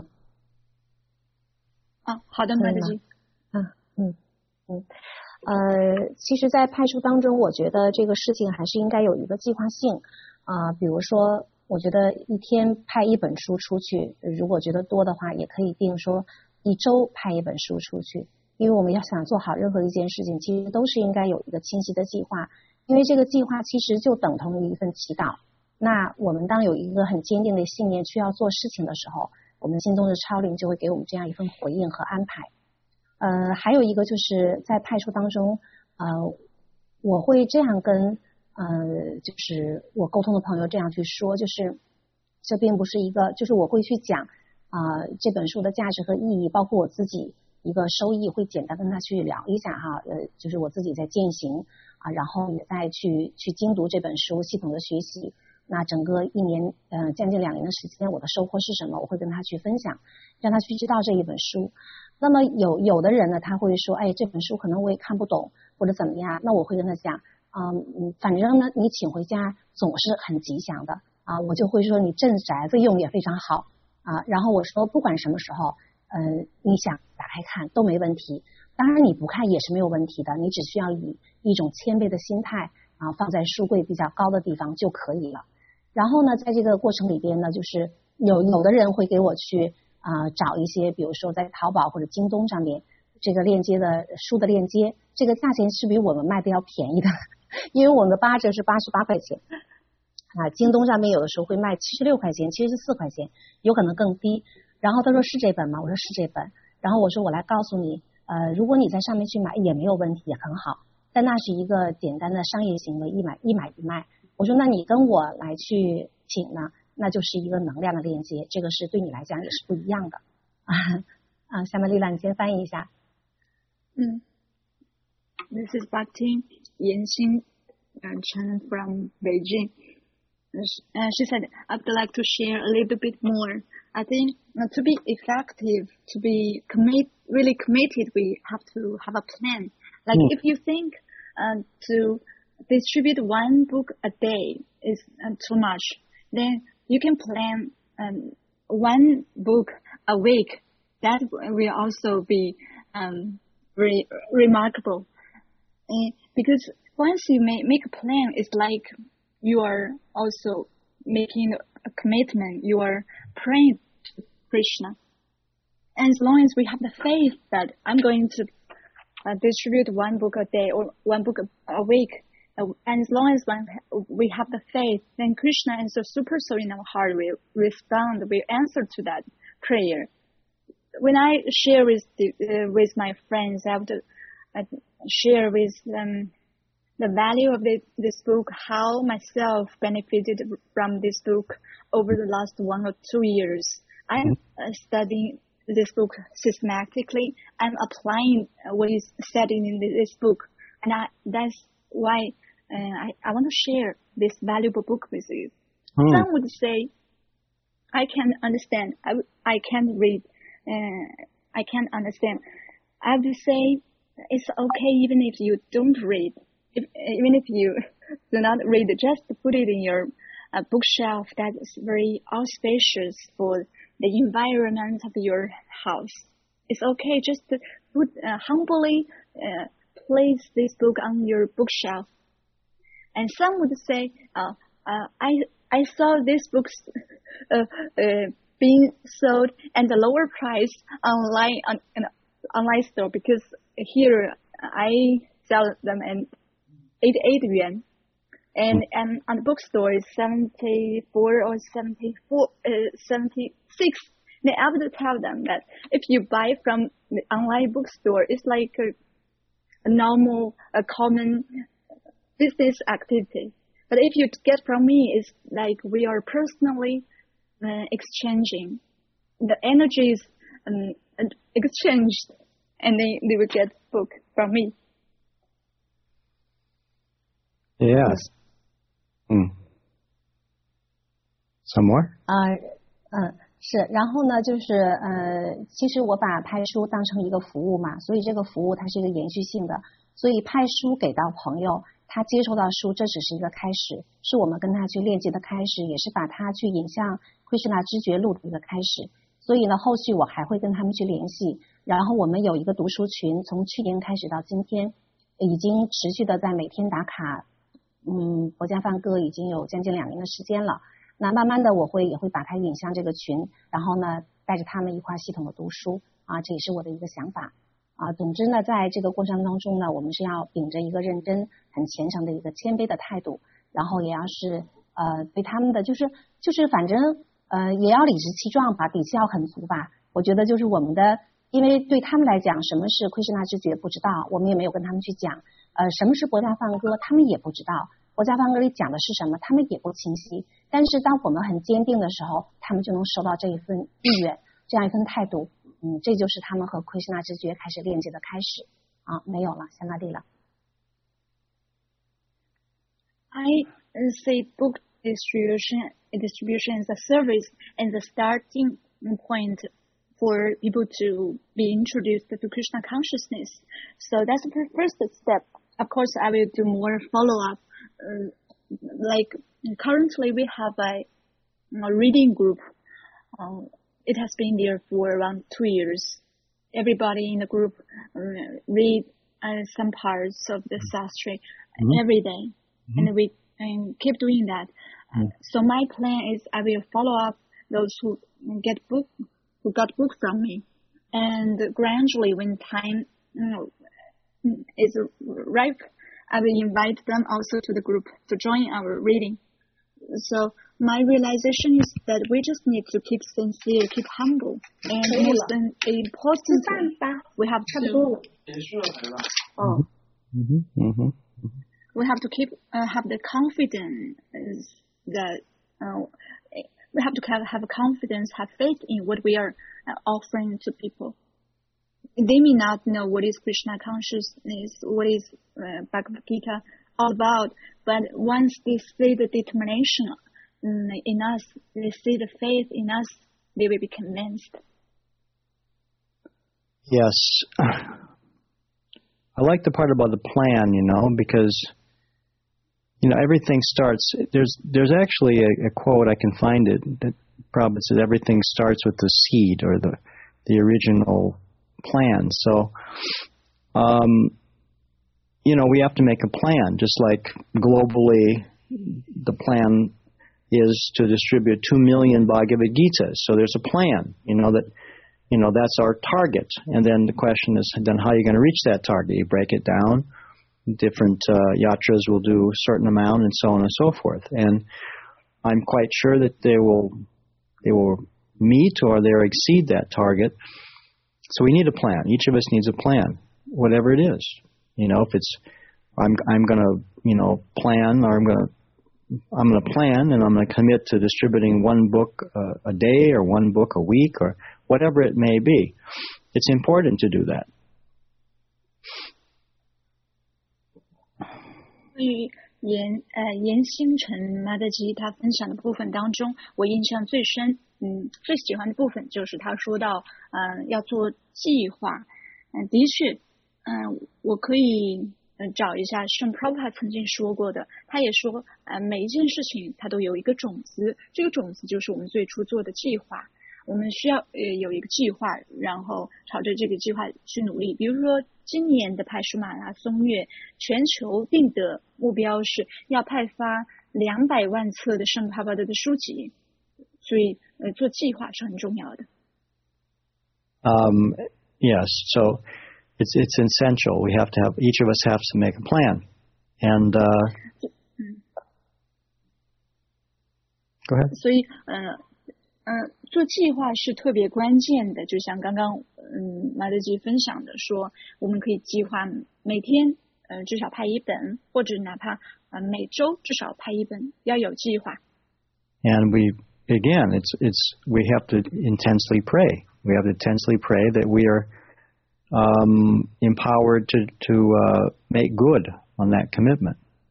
啊，好的，马德基。 啊，嗯嗯。呃，其实，在派书当中，我觉得这个事情还是应该有一个计划性啊、呃。比如说，我觉得一天派一本书出去，如果觉得多的话，也可以定说一周派一本书出去。因为我们要想做好任何一件事情，其实都是应该有一个清晰的计划。因为这个计划其实就等同于一份祈祷。那我们当有一个很坚定的信念需要做事情的时候，我们心中的超灵就会给我们这样一份回应和安排。呃，还有一个就是在派书当中，呃，我会这样跟呃，就是我沟通的朋友这样去说，就是这并不是一个，就是我会去讲啊、呃、这本书的价值和意义，包括我自己一个收益，会简单跟他去聊一下哈，呃，就是我自己在践行啊，然后也在去去精读这本书，系统的学习。那整个一年，呃，将近两年的时间，我的收获是什么？我会跟他去分享，让他去知道这一本书。那么有有的人呢，他会说，哎，这本书可能我也看不懂，或者怎么样？那我会跟他讲，嗯，反正呢，你请回家总是很吉祥的啊。我就会说，你镇宅子用也非常好啊。然后我说，不管什么时候，嗯，你想打开看都没问题。当然你不看也是没有问题的，你只需要以一种谦卑的心态啊，放在书柜比较高的地方就可以了。然后呢，在这个过程里边呢，就是有有的人会给我去啊、呃、找一些，比如说在淘宝或者京东上面这个链接的书的链接，这个价钱是比我们卖的要便宜的，因为我们的八折是八十八块钱啊，京东上面有的时候会卖七十六块钱、七十四块钱，有可能更低。然后他说是这本吗？我说是这本。然后我说我来告诉你，呃，如果你在上面去买也没有问题，也很好，但那是一个简单的商业行为，一买一买一卖。我说那你跟我来去请呢，那就是一个能量的链接，这个是对你来讲也是不一样的啊啊，夏玛丽拉，你先翻译一下。 嗯 ，This is Bhakti Yanxin Chen from Beijing. Uh, she said, I'd like to share a little bit more. I think uh, to be effective, to be commit, really committed, we have to have a plan. Like mm. if you think uh, to distribute one book a day is uh, too much, then you can plan um, one book a week. That will also be um, re- remarkable. Uh, because once you make, make a plan, it's like you are also making a commitment. You are praying to Krishna. And as long as we have the faith that I'm going to uh, distribute one book a day or one book a, a week, uh, and as long as one, we have the faith, then Krishna and the super soul in our heart will respond, will answer to that prayer. When I share with the, uh, with my friends, I have to uh, share with them the value of this, this book, how myself benefited from this book over the last one or two years. I'm uh, studying this book systematically. I'm applying what is said in this book, and I, that's why uh, I, I want to share this valuable book with you. Hmm. Some would say, I can understand, I, I can read, uh, I can understand. I would say it's okay even if you don't read, if, even if you do not read, just put it in your uh, bookshelf that is very auspicious for the environment of your house. It's okay just to put uh, humbly uh, place this book on your bookshelf. And some would say, uh, uh, I I saw this book uh, uh, being sold at a lower price online on an online store, because here I sell them at eighty-eight yuan. And, and on the bookstore is seventy-four or seventy-four, uh, seventy-six. They have to tell them that if you buy from the online bookstore, it's like a, a normal, a common business activity. But if you get from me, it's like we are personally uh, exchanging. The energy is um, exchanged, and they, they will get book from me. Yes. Mm. Some more? 啊，嗯，是，然后呢，就是呃，其实我把派书当成一个服务嘛，所以这个服务它是一个延续性的，所以派书给到朋友，他接收到书，这只是一个开始，是我们跟他去链接的开始，也是把他去引向奎师那知觉路的一个开始。所以呢，后续我还会跟他们去联系，然后我们有一个读书群，从去年开始到今天，已经持续的在每天打卡。嗯，博家梵歌已经有将近两年的时间了。那慢慢的，我会也会把它引向这个群，然后呢，带着他们一块系统的读书啊，这也是我的一个想法啊。总之呢，在这个过程当中呢，我们是要秉着一个认真、很虔诚的一个谦卑的态度，然后也要是呃对他们的就是就是反正呃也要理直气壮吧，底气要很足吧。我觉得就是我们的，因为对他们来讲，什么是奎师那知觉不知道，我们也没有跟他们去讲。呃，什么是博家梵歌，他们也不知道。博家梵歌里讲的是什么，他们也不清晰。但是当我们很坚定的时候，他们就能收到这一份意愿，这样一份态度。嗯，这就是他们和奎师那知觉开始链接的开始。啊，没有了，香格里了。 I see book distribution distribution as a service and the starting point for people to be introduced to Krishna consciousness. So that's the first step. Of course, I will do more follow-up. Uh, like currently, we have a, a reading group. Um, it has been there for around two years. Everybody in the group uh, read uh, some parts of the Shastra mm-hmm. every day, mm-hmm. and we and keep doing that. Mm-hmm. Uh, so my plan is I will follow up those who get book. who got book from me, and gradually when time you know, is ripe, I will invite them also to the group to join our reading. So my realization is that we just need to keep sincere, keep humble, and most importantly, we have to oh, mm-hmm. Mm-hmm. we have to keep uh, have the confidence that uh, we have to have, have confidence, have faith in what we are uh, offering to people. They may not know what is Krishna consciousness, what is uh, Bhagavad Gita all about, but once they see the determination um, in us, they see the faith in us, they will be convinced. Yes. I like the part about the plan, you know, because you know, everything starts, there's there's actually a, a quote, I can find it, that Prabhupada says everything starts with the seed or the the original plan. So, um, you know, we have to make a plan, just like globally the plan is to distribute two million Bhagavad Gitas. So there's a plan, you know, that, you know, that's our target. And then the question is, then how are you going to reach that target? You break it down. Different uh, yatras will do a certain amount, and so on and so forth. And I'm quite sure that they will they will meet or they'll exceed that target. So we need a plan. Each of us needs a plan, whatever it is. You know, if it's I'm I'm going to you know plan, or I'm going to I'm going to plan, and I'm going to commit to distributing one book uh, a day, or one book a week, or whatever it may be. It's important to do that. 对于严呃严星辰马德基他分享的部分当中，我印象最深，嗯，最喜欢的部分就是他说到，嗯、呃，要做计划。嗯、呃，的确，嗯、呃，我可以呃找一下圣 Prabhupada 曾经说过的，他也说，呃，每一件事情它都有一个种子，这个种子就是我们最初做的计划。我们需要呃有一个计划，然后朝着这个计划去努力。比如说今年的派书马拉松月，全球定的目标是要派发两百万册的圣帕巴德的书籍，所以呃做计划是很重要的。 Um, yes, so it's it's essential. We have to have each of us has to make a plan, and uh, 嗯 go ahead. 所以呃。嗯，做计划是特别关键的，就像刚刚嗯马德基分享的说，我们可以计划每天呃至少拍一本，或者哪怕呃每周至少拍一本，要有计划。 And we again, it's it's we have to intensely pray. We have to intensely pray that we are um, empowered to to uh, make good on that commitment.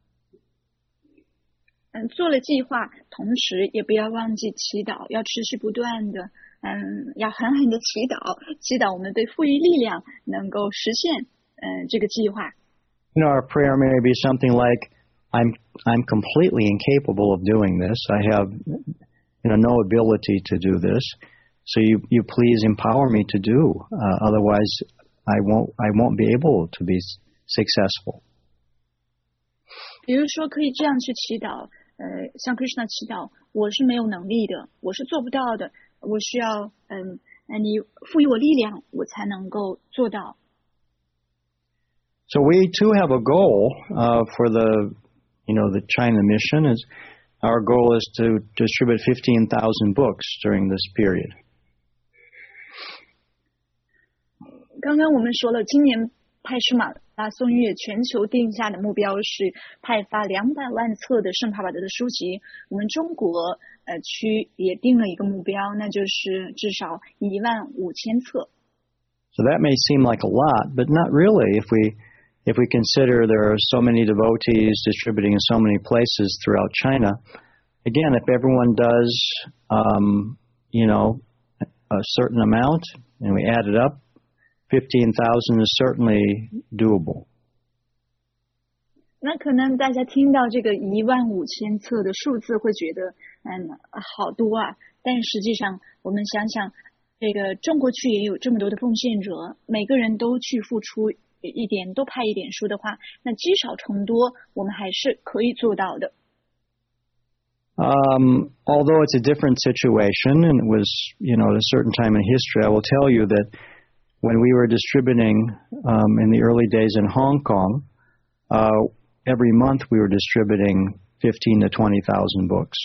嗯，做了计划，同时也不要忘记祈祷，要持续不断的，嗯，要狠狠的祈祷，祈祷我们被赋予力量，能够实现，嗯，这个计划。 You know, our prayer may be something like, "I'm I'm completely incapable of doing this. I have, you know, no ability to do this. So you you please empower me to do. Uh, otherwise, I won't I won't be able to be successful." 比如说，可以这样去祈祷。呃，向 Krishna 祈祷，我是没有能力的，我是做不到的，我需要，嗯，你赋予我力量，我才能够做到。 So we too have a goal uh, for the, you know, the China mission. Is our goal is to distribute fifteen thousand books during this period. 刚刚我们说了，今年派书马拉松月全球定下的目标是派发两百万册的圣帕巴德的书籍。我们中国呃区也定了一个目标，那就是至少一万五千册。 So that may seem like a lot, but not really. If we if we consider there are so many devotees distributing in so many places throughout China, again, if everyone does, um, you know, a certain amount, and we add it up, fifteen thousand is certainly doable. 那可能大家听到这个一万五千册的数字会觉得，嗯，好多啊。但实际上，我们想想，这个中国区也有这么多的奉献者，每个人都去付出一点，都派一点书的话，那积少成多，我们还是可以做到的。 Um, although it's a different situation, and it was, you know, at a certain time in history, I will tell you that when we were distributing um, in the early days in Hong Kong, uh, every month we were distributing fifteen to twenty thousand books.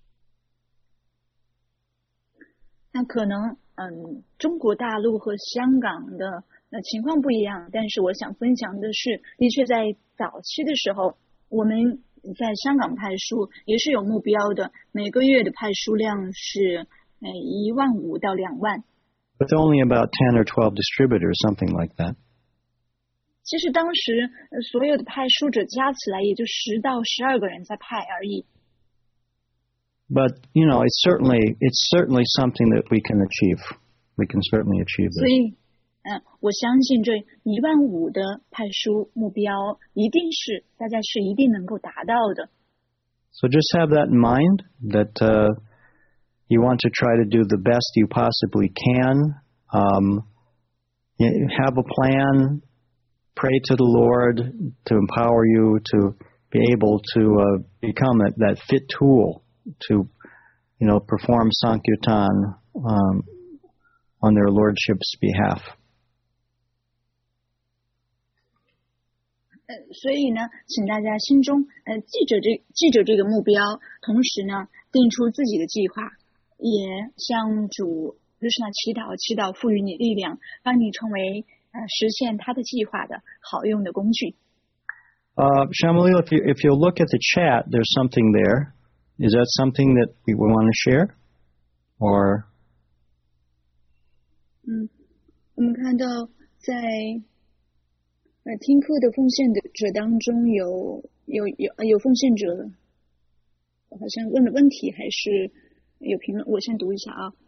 那可能，嗯，中国大陆和香港的呃情况不一样，但是我想分享的是，的确在早期的时候，我们在香港派书也是有目标的，每个月的派书量是呃一万五到两万。 With only about ten or twelve distributors, something like that. 其实当时所有的派书者加起来也就十到十二个人在派而已。 But you know, it's certainly it's certainly something that we can achieve. We can certainly achieve it. 所以，嗯，我相信这一万五的派书目标一定是大家是一定能够达到的。 So just have that in mind that uh, you want to try to do the best you possibly can. Um, have a plan. Pray to the Lord to empower you to be able to uh, become a, that fit tool to, you know, perform Sankirtan um, on their Lordship's behalf. 呃，所以呢，请大家心中呃记着这记着这个目标，同时呢，定出自己的计划，也向主Krishna祈祷，祈祷赋予你力量，让你成为呃实现他的计划的好用的工具。 Uh, Shamalil, if you if you look at the chat, there's something there. Is that something that we want to share, or? 看到在呃听课的奉献者当中有有有有奉献者，好像问了问题还是有评论，我先读一下啊。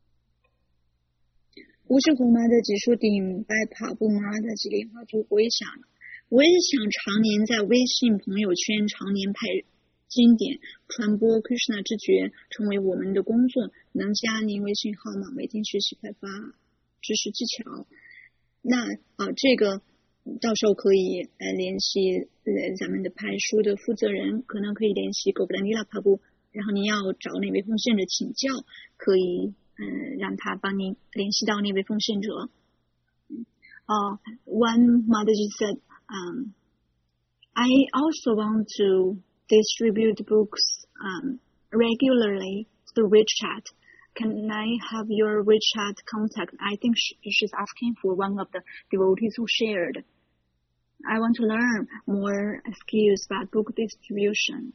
不是红妈的几说顶白跑步妈的几莲花珠，我也想，我也想常年在微信朋友圈常年拍经典，传播 Krishna 之觉，成为我们的工作，能加您微信号码，每天学习开发知识技巧。那啊，这个到时候可以呃联系呃咱们的派书的负责人，可能可以联系狗布兰尼拉帕布，然后您要找哪位奉献者请教，可以嗯、呃、让他帮您联系到那位奉献者。Uh, one mother just said, um, I also want to distribute books um, regularly through WeChat. Can I have your WeChat contact? I think she, she's asking for one of the devotees who shared. I want to learn more skills about book distribution.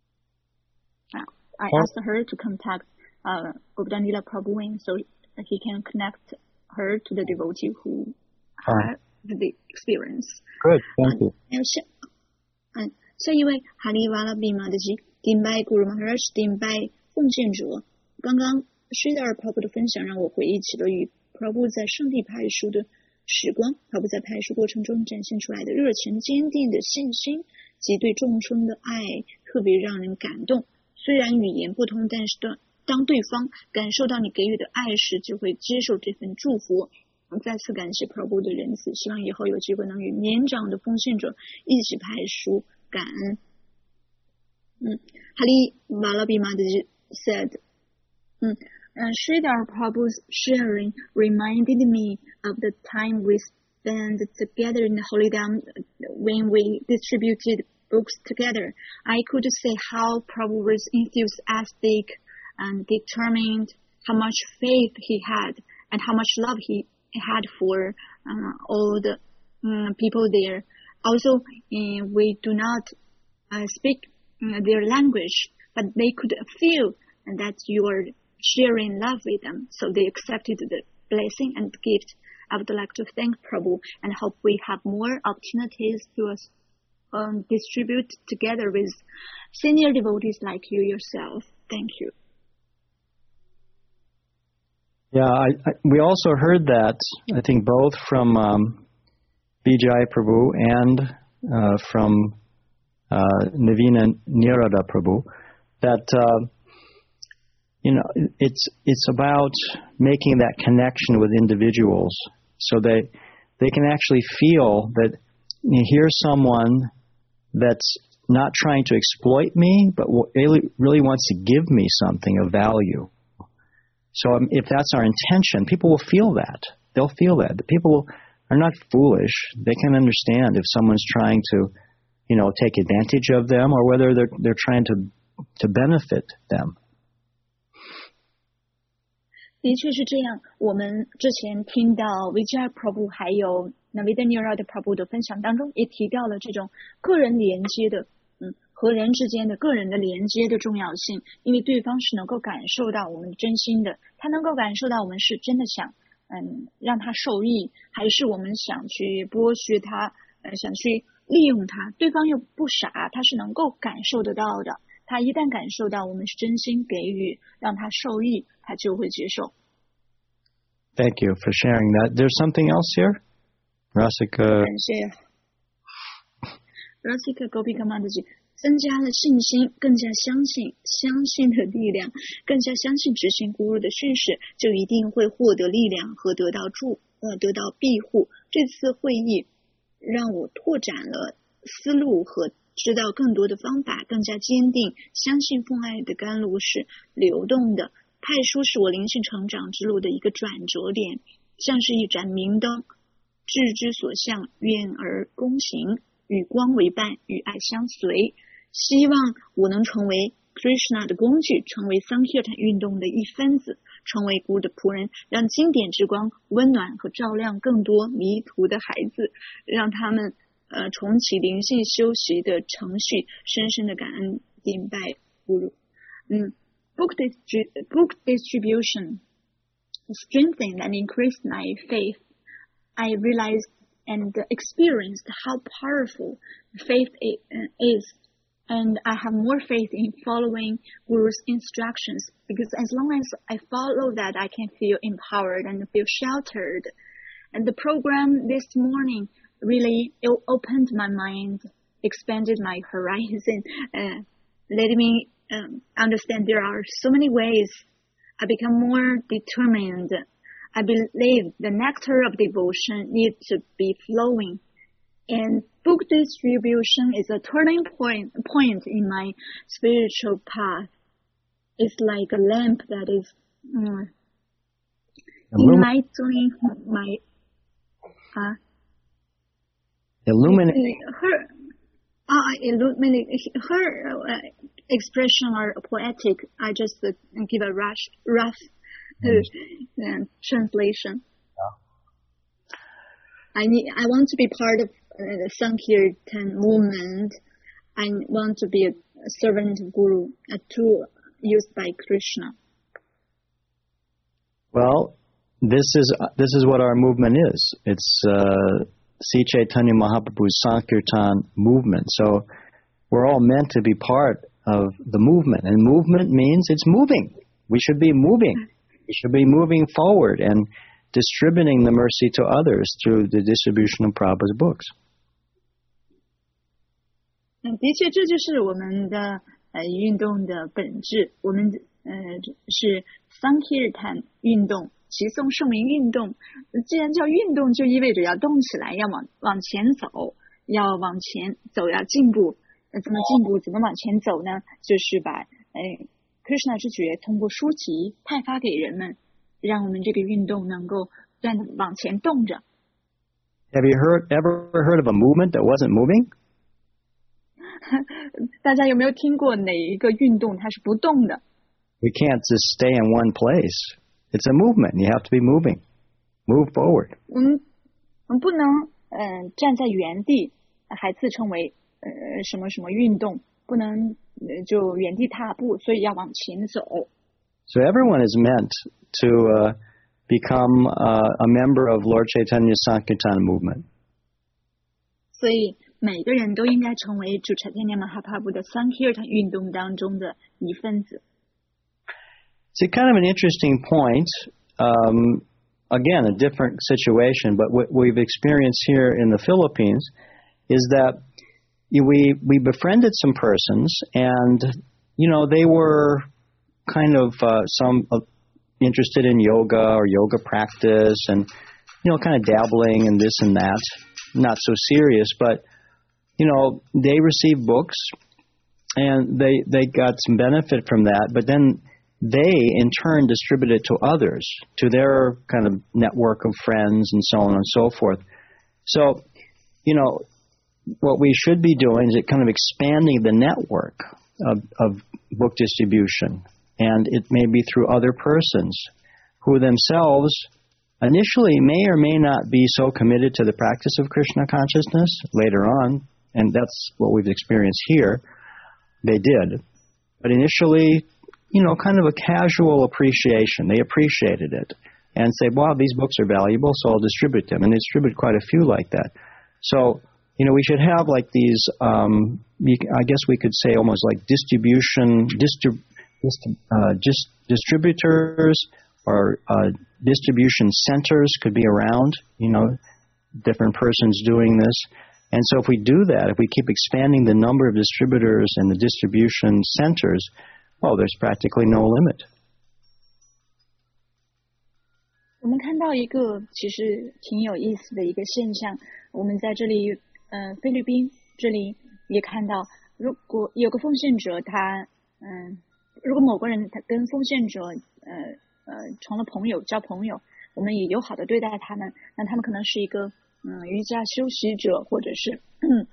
Uh, I oh. asked her to contact uh, Gopdanila Prabhuin so he can connect her to the devotee who had the experience. Good, thank you. 嗯，下一位哈利瓦拉比玛的吉顶拜古鲁马哈拉什顶拜奉献者。刚刚 Sridhar Prabhu 的分享让我回忆起了与 Prabhu 在圣地派书的时光。Prabhu 在派书过程中展现出来的热情、坚定的信心及对众生的爱，特别让人感动。虽然语言不通，但是当对方感受到你给予的爱时，就会接受这份祝福。再次感谢 Prabhu 的仁慈，希望以后有机会能与年长的奉献者一起派书，感恩。嗯，哈利瓦拉比玛的 said， 嗯。Uh, Sridhar Prabhu's sharing reminded me of the time we spent together in the Holy Dham when we distributed books together. I could say how Prabhu was enthusiastic and determined, how much faith he had, and how much love he had for uh, all the um, people there. Also, uh, we do not uh, speak uh, their language, but they could feel that you are sharing love with them, so they accepted the blessing and gift. I would like to thank Prabhu and hope we have more opportunities to um, distribute together with senior devotees like you yourself. Thank you. Yeah, I, I, we also heard that, I think, both from um, Vijay Prabhu and uh, from uh, Navina Nirada Prabhu, that uh, you know, it's it's about making that connection with individuals so that they can actually feel that you know, here's someone that's not trying to exploit me, but really, really wants to give me something of value. So um, if that's our intention, people will feel that. They'll feel that. The people are not foolish. They can understand if someone's trying to, you know, take advantage of them or whether they're they're trying to to benefit them. 的确是这样。我们之前听到 Vijay Prabhu 还有 Navina Nirada Prabhu 的分享当中，也提到了这种个人连接的，嗯，和人之间的个人的连接的重要性。因为对方是能够感受到我们真心的，他能够感受到我们是真的想，嗯，让他受益，还是我们想去剥削他，呃，想去利用他。对方又不傻，他是能够感受得到的。他一旦感受到我们是真心给予，让他受益，他就会接受。 Thank you for sharing that. There's something else here? Rasika. 感谢 Rasika Gopika Mataji 增加了信心，更加相信，相信的力量，更加相信执行咕噜的训示，就一定会获得力量和得到助呃得到庇护。这次会议让我拓展了思路和知道更多的方法，更加坚定相信奉爱的甘露是流动的。派书是我灵性成长之路的一个转折点，像是一盏明灯，志之所向，愿而躬行，与光为伴，与爱相随。希望我能成为 Krishna 的工具，成为 Sankirtan 运动的一分子，成为咕噜的仆人，让经典之光温暖和照亮更多迷途的孩子，让他们呃重启灵性修习的程序，深深的感恩敬拜咕噜。嗯 Book, distri- book distribution strengthened and increased my faith. I realized and experienced how powerful faith is. And I have more faith in following Guru's instructions, because as long as I follow that, I can feel empowered and feel sheltered. And the program this morning really opened my mind, expanded my horizon, uh, let me um, understand there are so many ways. I become more determined. I believe the nectar of devotion needs to be flowing. And book distribution is a turning point, point in my spiritual path. It's like a lamp that is um, enlightening my uh, illuminate her uh, illuminate her uh, expression are poetic. I just uh, give a rush rough uh, uh, translation. I need. I want to be part of uh, the Sankirtan movement. I want to be a, a servant of Guru, a tool used by Krishna. Well, this is uh, this is what our movement is. It's uh, Sri Chaitanya Mahaprabhu's Sankirtan movement. So we're all meant to be part of the movement, and movement means it's moving. We should be moving. We should be moving forward and distributing the mercy to others through the distribution of Prabhupada's books. 嗯，的确，这就是我们的呃运动的本质。我们呃是 Sankirtan 运动，齐颂圣名运动。既然叫运动，就意味着要动起来，要往往前走，要往前走，要进步。那怎么进步？怎么往前走呢？就是把呃 Krishna 之觉通过书籍派发给人们。让我们这个运动能够不断的往前动着。 Have you heard ever heard of a movement that wasn't moving? 大家有没有听过哪一个运动它是不动的 We can't just stay in one place. It's a movement. You have to be moving. Move forward. 我们我们不能嗯、呃、站在原地，还自称为呃什么什么运动，不能、呃、就原地踏步，所以要往前走。 So everyone is meant to uh, become uh, a member of Lord Chaitanya's Sankirtan movement. 所以每个人都应该成为主 Chaitanya Mahaprabhu 的 Sankirtan 运动当中的一份子。 It's kind of an interesting point. Um, again, a different situation, but what we've experienced here in the Philippines is that we we befriended some persons, and you know they were kind of uh, some uh, interested in yoga or yoga practice, and you know, kind of dabbling in this and that, not so serious, but you know, they received books and they they got some benefit from that, but then they in turn distributed to others, to their kind of network of friends and so on and so forth. So, you know, what we should be doing is kind of expanding the network of, of book distribution. And it may be through other persons who themselves initially may or may not be so committed to the practice of Krishna consciousness later on, and that's what we've experienced here. They did. But initially, you know, kind of a casual appreciation. They appreciated it and say, wow, these books are valuable, so I'll distribute them. And they distribute quite a few like that. So, you know, we should have like these, um, I guess we could say almost like distribution, distrib- Uh, just distributors or uh, distribution centers could be around, you know, different persons doing this. And so if we do that, if we keep expanding the number of distributors and the distribution centers, well, there's practically no limit. 我们看到一个其实挺有意思的一个现象，我们在这里，呃，菲律宾这里也看到，如果有个奉献者他，嗯、呃。如果某个人他跟奉献者呃呃成了朋友，交朋友，我们也友好的对待他们，那他们可能是一个嗯瑜伽修习者，或者是嗯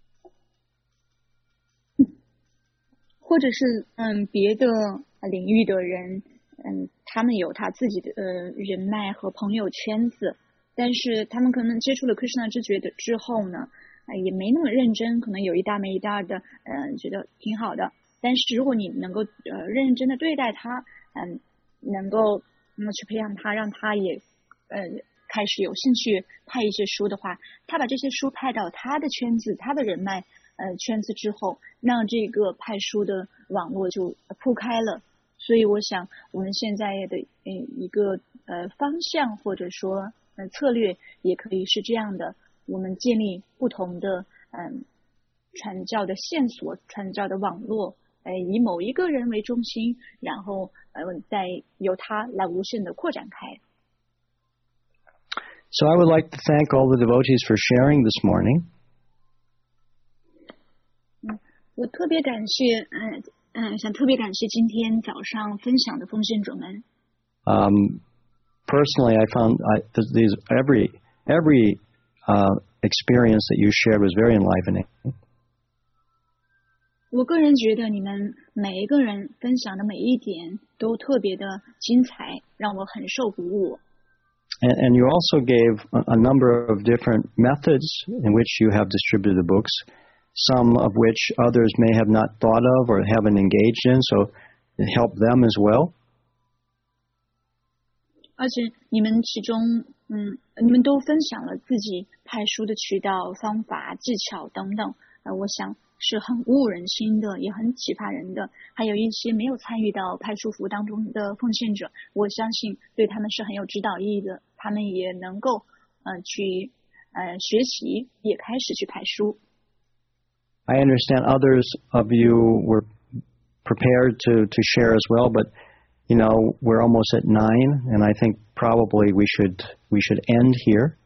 或者是嗯别的领域的人，嗯他们有他自己的呃人脉和朋友圈子，但是他们可能接触了 Krishna 知觉的之后呢，呃也没那么认真，可能有一搭没一搭的，嗯觉得挺好的。但是如果你能够呃认真的对待他，嗯，能够嗯去培养他，让他也呃开始有兴趣派一些书的话，他把这些书派到他的圈子、他的人脉呃圈子之后，那这个派书的网络就铺开了。所以我想，我们现在的呃一个呃方向或者说呃策略，也可以是这样的：我们建立不同的嗯、呃、传教的线索、传教的网络。呃，以某一个人为中心，然后呃，再由他来无限的扩展开。 So I would like to thank all the devotees for sharing this morning. 嗯，我特别感谢，嗯、呃、嗯，想特别感谢今天早上分享的奉献者们。 Um, personally, I found I, these every every uh, experience that you shared was very enlivening. 我个人觉得你们每一个人分享的每一点都特别的精彩，让我很受鼓舞。 And, and you also gave a, a number of different methods in which you have distributed the books, some of which others may have not thought of or haven't engaged in, so it helped them as well. 而且你们其中，嗯，你们都分享了自己派书的渠道、方法、技巧等等。呃，我想。是很鼓舞人心的，也很启发人的。还有一些没有参与到派书服当中的奉献者，我相信对他们是很有指导意义的。他们也能够呃去呃学习，也开始去派书。 I understand others of you were prepared to to share as well, but you know we're almost at nine, and I think probably we should we should end here.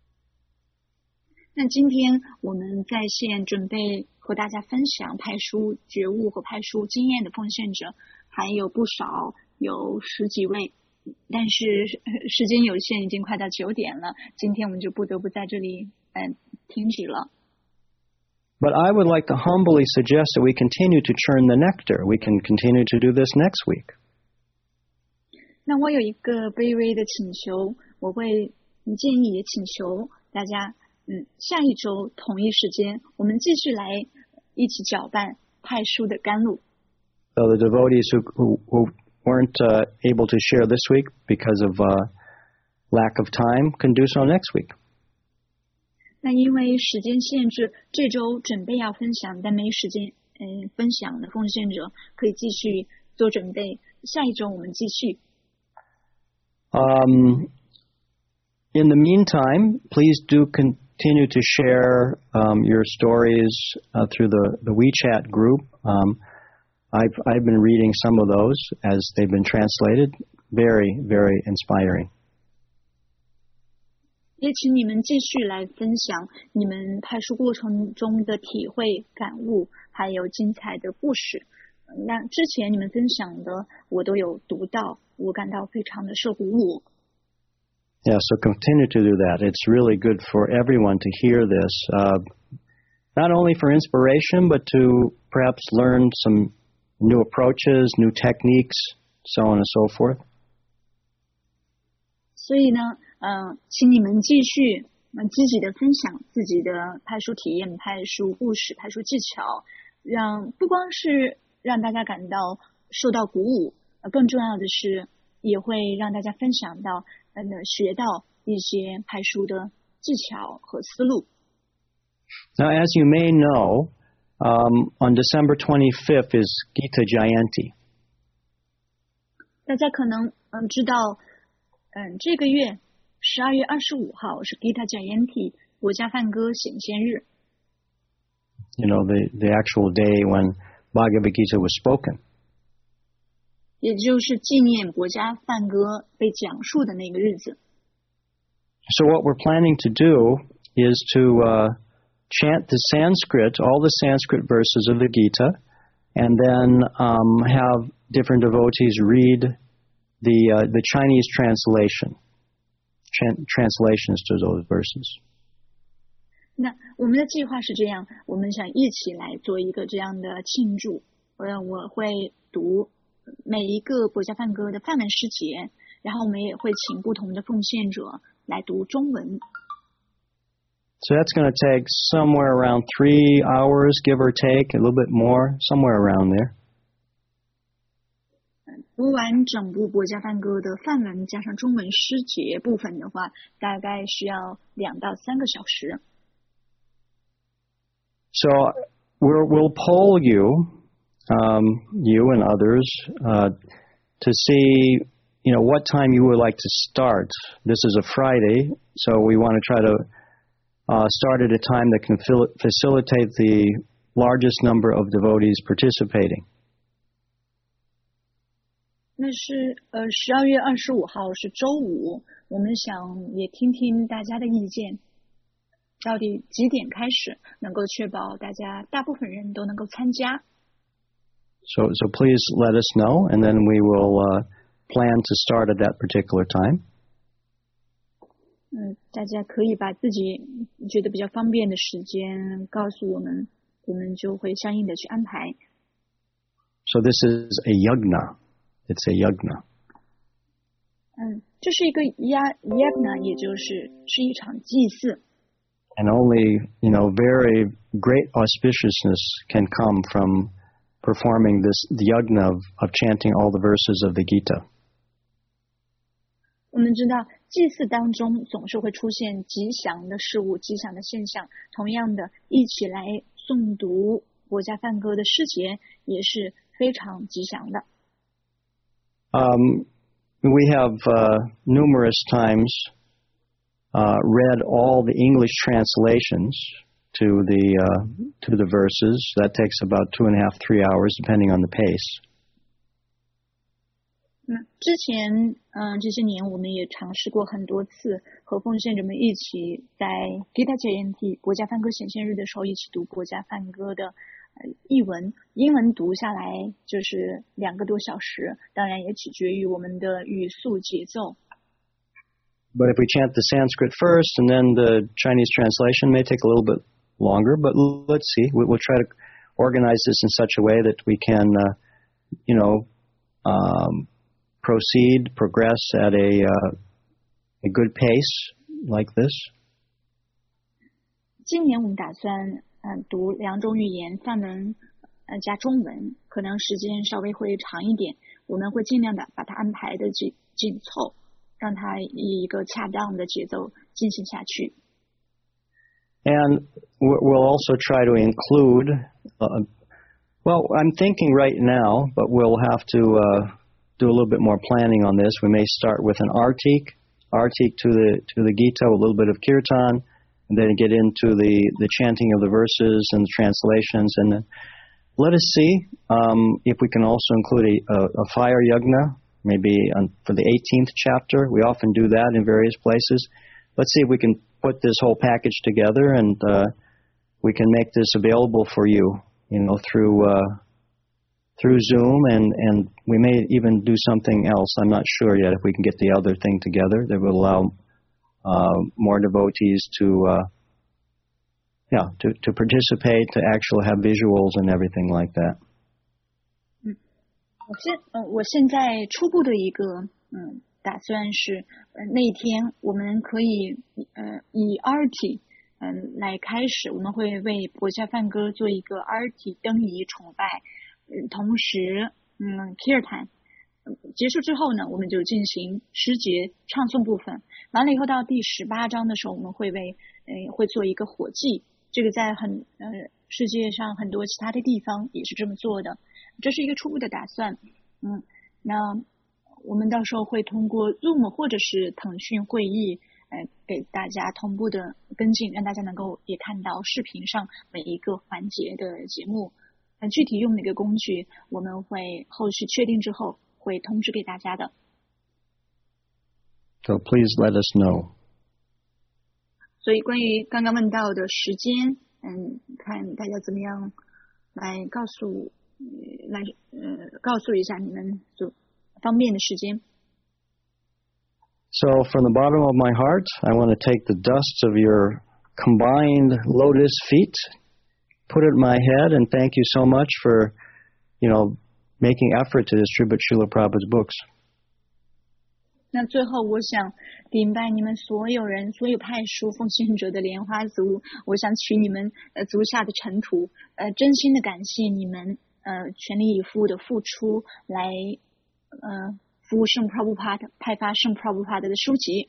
那今天我们在线准备和大家分享派书觉悟和派书经验的奉献者还有不少，有十几位，但是时间有限，已经快到九点了，今天我们就不得不在这里嗯、呃、停止了。 But I would like to humbly suggest that we continue to churn the nectar. We can continue to do this next week. 那我有一个卑微的请求，我会建议也请求大家。嗯，下一周同一时间，我们继续来一起搅拌派书的甘露。 So the devotees who who, who weren't uh, able to share this week because of uh, lack of time can do so next week. 那因为时间限制，这周准备要分享但没时间嗯分享的奉献者可以继续做准备，下一周我们继续。 Um, in the meantime, please do continue to share um, your stories uh, through the, the WeChat group. Um, I've, I've been reading some of those as they've been translated. Very, very inspiring. 也请你们继续来分享你们派书过程中的体会、感悟，还有精彩的故事。那之前你们分享的，我都有读到，我感到非常的受鼓舞。 Yeah, so continue to do that. It's really good for everyone to hear this, uh, not only for inspiration, but to perhaps learn some new approaches, new techniques, so on and so forth. 所以呢，呃，请你们继续呃积极的分享自己的派书体验、派书故事、派书技巧，让不光是让大家感到受到鼓舞，呃，更重要的是也会让大家分享到。呃，学到一些派书的技巧和思路。 Now, as you may know, um, on December twenty-fifth is Gita Jayanti. 大家可能嗯知道，嗯这个月十二月二十五号是 Gita Jayanti 国家梵歌显现日。 You know, the the actual day when Bhagavad Gita was spoken. 也就是纪念国家梵歌被讲述的那个日子。 So what we're planning to do is to uh, chant the Sanskrit, all the Sanskrit verses of the Gita, and then um, have different devotees read the uh, the Chinese translation, Ch- translations to those verses. 那我们的计划是这样，我们想一起来做一个这样的庆祝。呃，我会读。每一个国家梵歌的梵文诗节，然后我们也会请不同的奉献者来读中文。 So that's going to take somewhere around three hours, give or take, a little bit more, somewhere around there. 读完整部国家梵歌的梵文加上中文诗节部分的话，大概需要两到三个小时。 So we'll, we'll poll you, um, you and others, uh, to see, you know, what time you would like to start. This is a Friday, so we want to try to uh, start at a time that can fil- facilitate the largest number of devotees participating. 那是呃十二月二十五号是周五，我们想也听听大家的意见，到底几点开始能够确保大家大部分人都能够参加。 So, so please let us know, and then we will uh, plan to start at that particular time. 嗯，大家可以把自己觉得比较方便的时间告诉我们，我们就会相应的去安排。 So this is a yagna. It's a yagna. 嗯，这是一个 yagna， 也就是是一场祭祀。 And only, you know, very great auspiciousness can come from performing this the yagna of, of chanting all the verses of the Gita. 我们知道祭祀当中总是会出现吉祥的事物、吉祥的现象。同样的，一起来诵读国家梵歌的诗节也是非常吉祥的。 Um, we have uh, numerous times uh, read all the English translations to the uh, to the verses. That takes about two and a half, three hours, depending on the pace. 那之前，嗯，这些年我们也尝试过很多次，和奉献者们一起在 Gita Jayanti 国家梵歌显现日的时候，一起读国家梵歌的呃译文，英文读下来就是两个多小时，当然也取决于我们的语速节奏。 But if we chant the Sanskrit first and then the Chinese translation may take a little bit longer, but let's see. We'll try to organize this in such a way that we can, uh, you know, um, proceed, progress at a uh, a good pace like this. 今年我们打算嗯、呃、读两种语言，梵文呃加中文，可能时间稍微会长一点，我们会尽量的把它安排的紧紧凑，让它以一个恰当的节奏进行下去。 And we'll also try to include, uh, well, I'm thinking right now, but we'll have to uh, do a little bit more planning on this. We may start with an artik, artik to the to the Gita, a little bit of kirtan, and then get into the, the chanting of the verses and the translations. And then let us see um, if we can also include a, a, a fire yagna, maybe on, for the eighteenth chapter. We often do that in various places. Let's see if we can put this whole package together, and uh, we can make this available for you, you know, through uh, through Zoom, and, and we may even do something else. I'm not sure yet if we can get the other thing together that will allow uh, more devotees to, uh, yeah, to, to participate, to actually have visuals and everything like that. 嗯，我现呃我现在初步的一个嗯打算是，呃那一天我们可以呃以 arti 嗯来开始，我们会为国家梵歌做一个 arti 灯仪崇拜。同时，嗯 kirtan 结束之后呢，我们就进行诗节唱诵部分。完了以后，到第十八章的时候，我们会为呃会做一个火祭。这个在很呃世界上很多其他的地方也是这么做的。这是一个初步的打算。嗯，那我们到时候会通过 Zoom 或者是腾讯会议，呃，给大家同步的跟进，让大家能够也看到视频上每一个环节的节目。具体用哪个工具，我们会后续确定之后会通知给大家的。 So please let us know. 所以关于刚刚问到的时间，嗯，看大家怎么样来告诉，来呃告诉一下你们所方便的时间。 So from the bottom of my heart, I want to take the dust of your combined lotus feet, put it in my head, and thank you so much for, you know, making effort to distribute Srila Prabhupada's books. 那最后，我想顶拜你们所有人、所有派书奉献者的莲花族，我想取你们呃足下的尘土，呃，真心的感谢你们呃全力以赴的付出，来呃服务圣 Prabhupada 派发圣 Prabhupada 的书籍。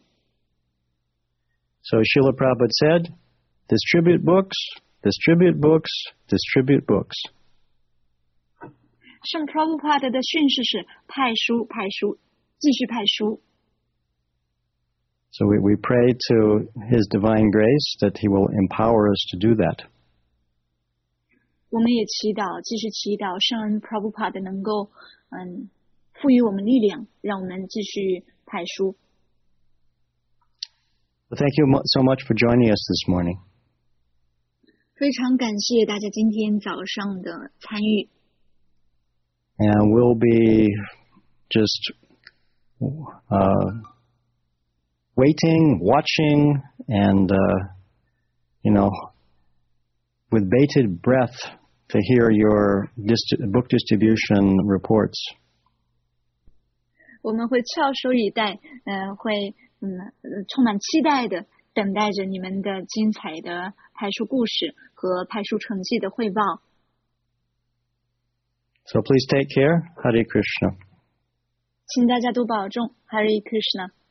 So Srila Prabhupada said, distribute books, distribute books, distribute books. 圣 Prabhupada 的训示是派书派书，继续派书。 So we, we pray to His divine grace that He will empower us to do that. 我们也祈祷，继续祈祷圣恩 Prabhupada 能够嗯赋予我们力量，让我们继续派书。 Well, thank you so much for joining us this morning. 非常感谢大家今天早上的参与。 And we'll be just uh, waiting, watching, and, uh, you know, with bated breath to hear your dist- book distribution reports. 我们会翘首以待，呃，会嗯充满期待的等待着你们的精彩的派书故事和派书成绩的汇报。 So please take care. Hare Krishna. 请大家多保重。Hare Krishna。